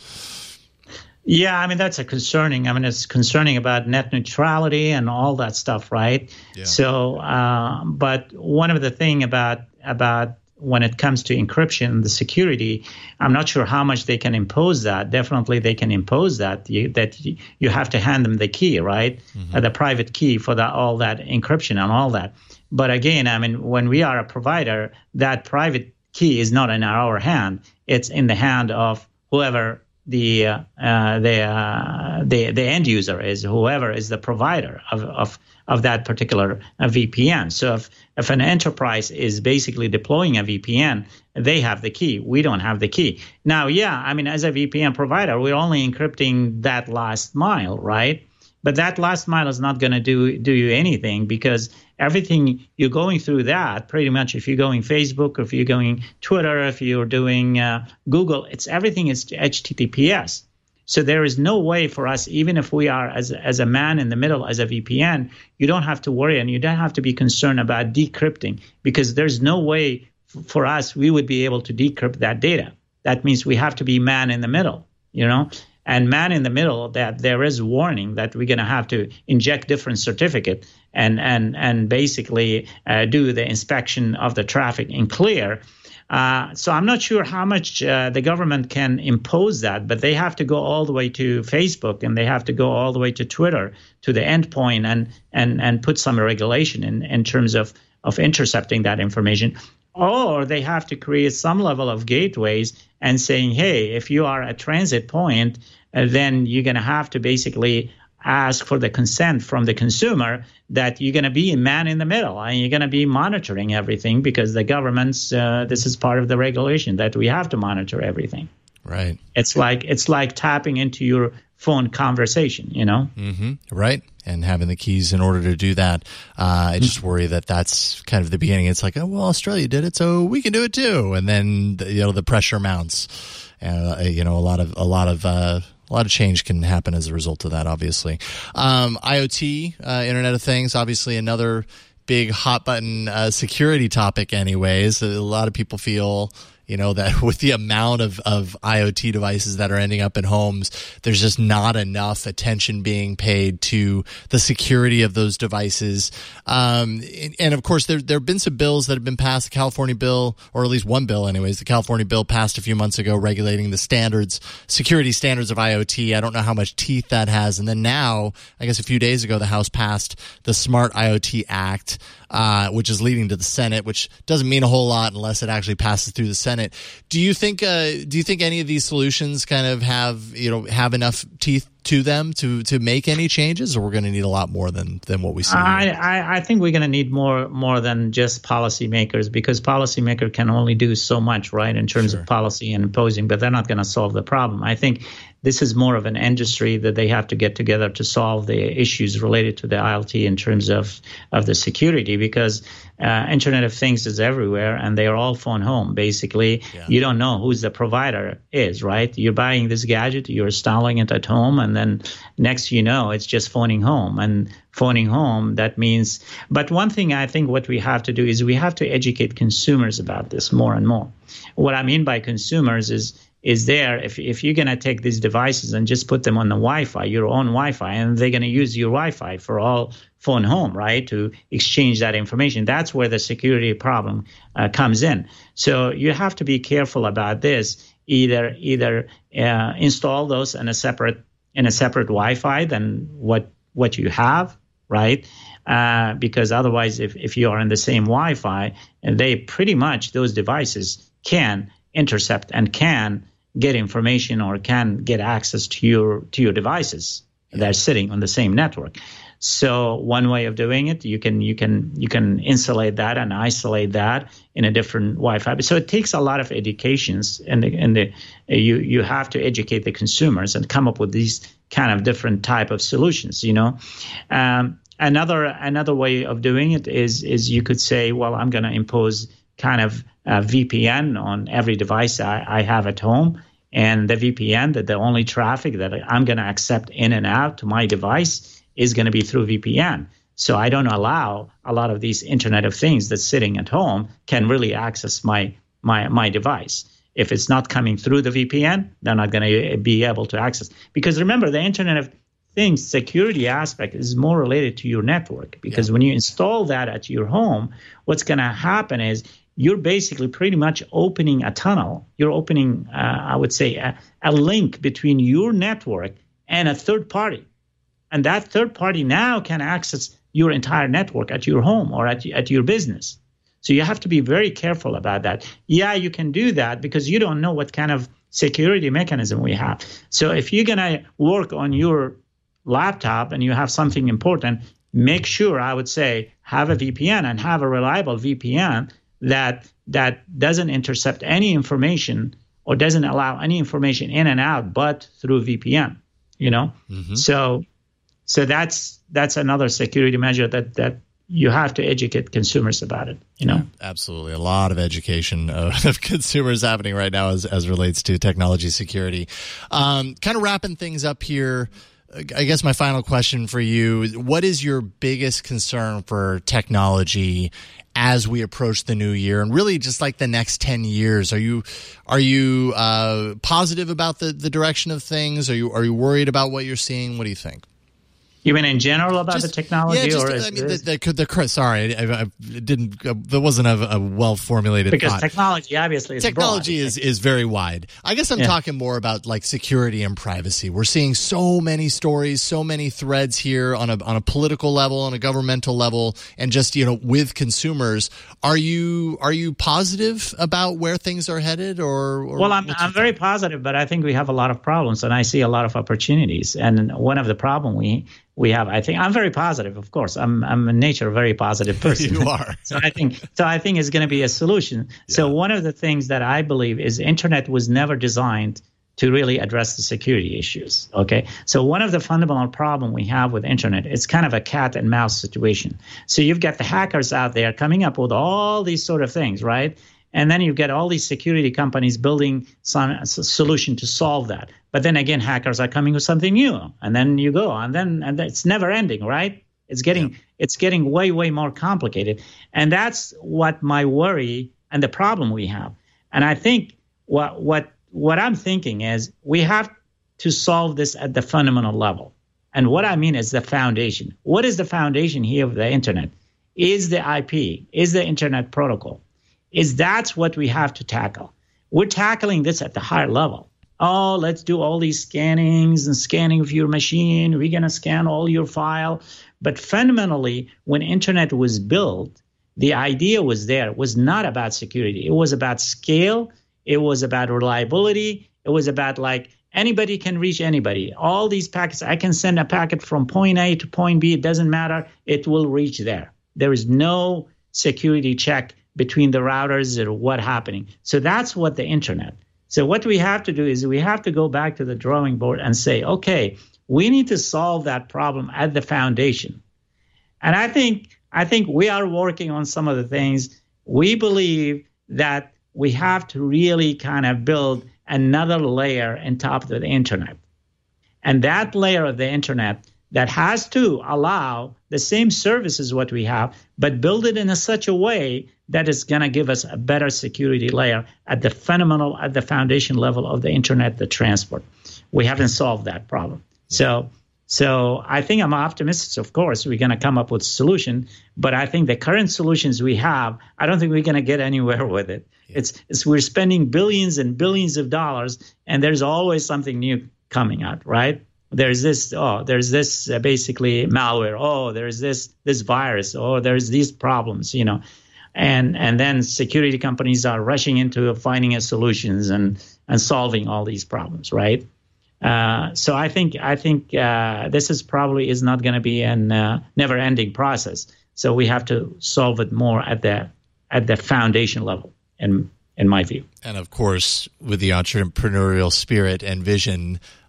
[SPEAKER 4] Yeah, I mean, that's a concerning. I mean, it's concerning about net neutrality and all that stuff, right? Yeah. So, uh, but one of the thing about about when it comes to encryption, the security, I'm not sure how much they can impose that. Definitely they can impose that, you, that you have to hand them the key, right? Mm-hmm. Uh, the private key for that, all that encryption and all that. But again, I mean, when we are a provider, that private key is not in our hand. It's in the hand of whoever the uh, uh, the, uh, the the end user is, whoever is the provider of of, of that particular uh, V P N. So if, if an enterprise is basically deploying a V P N, they have the key. We don't have the key. Now, yeah, I mean, as a V P N provider, we're only encrypting that last mile, right? But that last mile is not going to do do you anything, because everything you're going through that, pretty much if you're going Facebook, if you're going Twitter, if you're doing uh, Google, it's everything is H T T P S. So there is no way for us, even if we are as, as a man in the middle, as a V P N, you don't have to worry and you don't have to be concerned about decrypting, because there's no way f- for us, we would be able to decrypt that data. That means we have to be man in the middle, you know? And man in the middle, that there is warning that we're going to have to inject different certificate and and and basically uh, do the inspection of the traffic and clear. Uh, so I'm not sure how much uh, the government can impose that, but they have to go all the way to Facebook and they have to go all the way to Twitter, to the endpoint, and and and put some regulation in, in terms of, of intercepting that information. Or they have to create some level of gateways and saying, hey, if you are a transit point, uh, then you're going to have to basically ask for the consent from the consumer that you're going to be a man in the middle and you're going to be monitoring everything, because the government's, uh, this is part of the regulation that we have to monitor everything.
[SPEAKER 1] Right.
[SPEAKER 4] It's like it's like tapping into your phone conversation, you know?
[SPEAKER 1] Mm-hmm. Right. And having the keys in order to do that. Uh, I just worry that that's kind of the beginning. It's like, oh, well, Australia did it, so we can do it too. And then, you know, the pressure mounts. Uh, you know, a lot of, a lot of, uh, a lot of change can happen as a result of that, obviously. Um, IoT, uh, Internet of Things, obviously another big hot button uh, security topic anyways. A lot of people feel, you know, that with the amount of, of IoT devices that are ending up in homes, there's just not enough attention being paid to the security of those devices. Um, and, and of course, there there have been some bills that have been passed. The California bill, or at least one bill anyways, the California bill passed a few months ago regulating the standards, security standards of IoT. I don't know how much teeth that has. And then now, I guess a few days ago, the House passed the Smart IoT Act, uh, which is leading to the Senate, which doesn't mean a whole lot unless it actually passes through the Senate. Do you think? Uh, do you think any of these solutions kind of have you know have enough teeth to them to to make any changes, or we're going to need a lot more than than what we see?
[SPEAKER 4] I, I, I think we're going to need more more than just policymakers, because policymaker can only do so much, right, in terms sure. of policy and imposing, but they're not going to solve the problem. I think this is more of an industry that they have to get together to solve the issues related to the IoT in terms of, of the security, because uh, Internet of Things is everywhere and they are all phone home. Basically, yeah. You don't know who's the provider is, right? You're buying this gadget, you're installing it at home, and then next you know, it's just phoning home. And phoning home, that means, but one thing I think what we have to do is we have to educate consumers about this more and more. What I mean by consumers is is there, if if you're going to take these devices and just put them on the Wi-Fi, your own Wi-Fi, and they're going to use your Wi-Fi for all phone home, right, to exchange that information, that's where the security problem uh, comes in. So you have to be careful about this. Either either uh, install those in a separate in a separate Wi-Fi than what what you have, right? Uh, because otherwise, if if you are in the same Wi-Fi, they pretty much, those devices can intercept and can get information or can get access to your to your devices that are sitting on the same network. So one way of doing it, you can you can you can insulate that and isolate that in a different Wi-Fi. So it takes a lot of educations, and the, and the you you have to educate the consumers and come up with these kind of different type of solutions. You know, um, another another way of doing it is is you could say, well, I'm going to impose kind of a V P N on every device I, I have at home, and the V P N, that the only traffic that I'm going to accept in and out to my device is going to be through V P N. So I don't allow a lot of these Internet of Things that's sitting at home can really access my my my device. If it's not coming through the V P N, they're not going to be able to access. Because remember, the Internet of Things security aspect is more related to your network. Because yeah. when you install that at your home, what's going to happen is you're basically pretty much opening a tunnel. You're opening, uh, I would say, a, a link between your network and a third party. And that third party now can access your entire network at your home or at, at your business. So you have to be very careful about that. Yeah, you can do that because you don't know what kind of security mechanism we have. So if you're going to work on your laptop and you have something important, make sure, I would say, have a V P N and have a reliable V P N that that doesn't intercept any information or doesn't allow any information in and out but through V P N, you know? Mm-hmm. So so that's that's another security measure that that you have to educate consumers about it, you know?
[SPEAKER 1] Absolutely. A lot of education of, of consumers happening right now as, as relates to technology security. Um, kind of wrapping things up here, I guess my final question for you, what is your biggest concern for technology as we approach the new year and really just like the next ten years? Are you are you uh, positive about the, the direction of things? Are you are you worried about what you're seeing? What do you think?
[SPEAKER 4] You mean in general about just, the technology?
[SPEAKER 1] Yeah, just,
[SPEAKER 4] or
[SPEAKER 1] I mean, the, the, the, the, sorry, I, I didn't. Uh, there wasn't a, a well-formulated
[SPEAKER 4] because
[SPEAKER 1] thought.
[SPEAKER 4] technology obviously is
[SPEAKER 1] technology
[SPEAKER 4] broad.
[SPEAKER 1] is is very wide. I guess I'm yeah. talking more about like security and privacy. We're seeing so many stories, so many threads here on a on a political level, on a governmental level, and just you know with consumers. Are you are you positive about where things are headed? Or, or
[SPEAKER 4] well, I'm I'm very thought? positive, but I think we have a lot of problems, and I see a lot of opportunities. And one of the problem we We have, I think, I'm very positive, of course. I'm, I'm in nature a very positive person.
[SPEAKER 1] You are.
[SPEAKER 4] so I think, so I think it's going to be a solution. Yeah. So one of the things that I believe is internet was never designed to really address the security issues. Okay. So one of the fundamental problem we have with internet, it's kind of a cat and mouse situation. So you've got the hackers out there coming up with all these sort of things, right? And then you get all these security companies building some solution to solve that. But then again, hackers are coming with something new, and then you go, and then and it's never ending, right? It's getting yeah. it's getting way way more complicated, and that's what my worry and the problem we have. And I think what what what I'm thinking is we have to solve this at the fundamental level. And what I mean is the foundation. What is the foundation here of the internet? Is the I P? Is the internet protocol? Is that's what we have to tackle. We're tackling this at the higher level. Oh, let's do all these scannings and scanning of your machine. We're going to scan all your file. But fundamentally, when internet was built, the idea was there. It was not about security. It was about scale. It was about reliability. It was about like anybody can reach anybody. All these packets, I can send a packet from point A to point B. It doesn't matter. It will reach there. There is no security check between the routers or what happening. So that's what the internet. So what we have to do is we have to go back to the drawing board and say, okay, we need to solve that problem at the foundation. And I think I think we are working on some of the things. We believe that we have to really kind of build another layer on top of the internet. And that layer of the internet that has to allow the same services what we have, but build it in a such a way that is going to give us a better security layer at the fundamental, at the foundation level of the internet, the transport. We haven't solved that problem. So so I think I'm optimistic. Of course, we're going to come up with a solution, but I think the current solutions we have, I don't think we're going to get anywhere with it. Yeah. It's, it's we're spending billions and billions of dollars, and there's always something new coming out, right? There's this, oh, there's this uh, basically malware. Oh, there's this this virus. Oh, there's these problems, you know. And and then security companies are rushing into finding a solutions and, and solving all these problems, right? Uh, so I think I think uh, this is probably is not going to be a uh, never-ending process. So we have to solve it more at the at the foundation level, in in my view.
[SPEAKER 1] And of course, with the entrepreneurial spirit and vision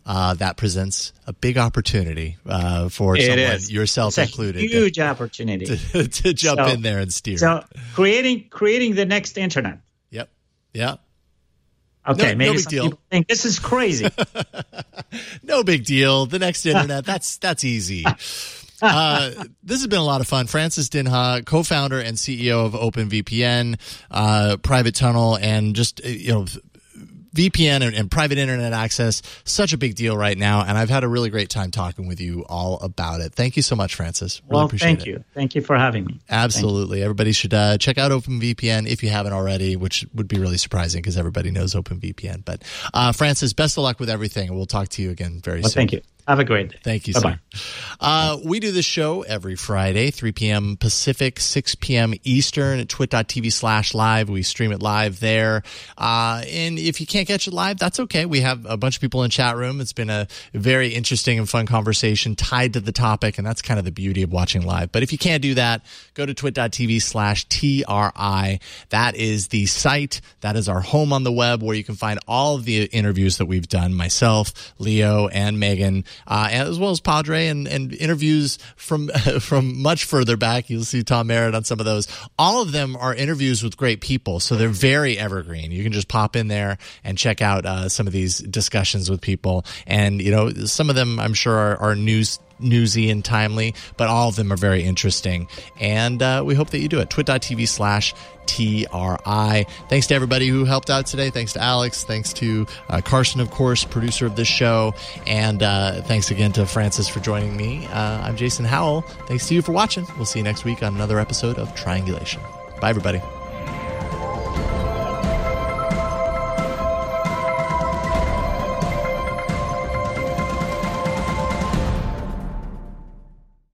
[SPEAKER 1] uh, that presents a big opportunity uh, for
[SPEAKER 4] it
[SPEAKER 1] someone,
[SPEAKER 4] is.
[SPEAKER 1] yourself
[SPEAKER 4] it's
[SPEAKER 1] included.
[SPEAKER 4] A huge opportunity
[SPEAKER 1] to, to jump
[SPEAKER 4] so,
[SPEAKER 1] in there and steer.
[SPEAKER 4] So creating creating the next internet.
[SPEAKER 1] Yep. Yeah.
[SPEAKER 4] Okay,
[SPEAKER 1] no,
[SPEAKER 4] maybe
[SPEAKER 1] no big
[SPEAKER 4] some
[SPEAKER 1] deal.
[SPEAKER 4] people think this is crazy.
[SPEAKER 1] No big deal. The next internet, that's that's easy. Uh, this has been a lot of fun. Francis Dinha, co-founder and C E O of OpenVPN, uh, Private Tunnel, and just, you know, V P N and, and private internet access, such a big deal right now. And I've had a really great time talking with you all about it. Thank you so much, Francis. Really
[SPEAKER 4] well,
[SPEAKER 1] appreciate
[SPEAKER 4] thank
[SPEAKER 1] it.
[SPEAKER 4] you. Thank you for having me.
[SPEAKER 1] Absolutely. Everybody should uh, check out OpenVPN if you haven't already, which would be really surprising because everybody knows OpenVPN. But uh, Francis, best of luck with everything. We'll talk to you again very
[SPEAKER 4] well,
[SPEAKER 1] soon.
[SPEAKER 4] Thank you. Have a great day.
[SPEAKER 1] Thank you,
[SPEAKER 4] Bye-bye.
[SPEAKER 1] sir. Uh, we do this show every Friday, three p.m. Pacific, six p.m. Eastern at twit.tv slash live. We stream it live there. Uh, and if you can't catch it live, that's okay. We have a bunch of people in chat room. It's been a very interesting and fun conversation tied to the topic, and that's kind of the beauty of watching live. But if you can't do that, go to twit.tv slash TRI. That is the site. That is our home on the web where you can find all of the interviews that we've done, myself, Leo, and Megan. Uh, and as well as Padre and, and interviews from from much further back. You'll see Tom Merritt on some of those. All of them are interviews with great people, so they're very evergreen. You can just pop in there and check out uh, some of these discussions with people. And, you know, some of them I'm sure are, are news newsy and timely, but all of them are very interesting. And uh, we hope that you do it. twit.tv slash T R I. Thanks to everybody who helped out today. Thanks to Alex. Thanks to uh, Carson, of course, producer of this show. And uh, thanks again to Francis for joining me. Uh, I'm Jason Howell. Thanks to you for watching. We'll see you next week on another episode of Triangulation. Bye, everybody.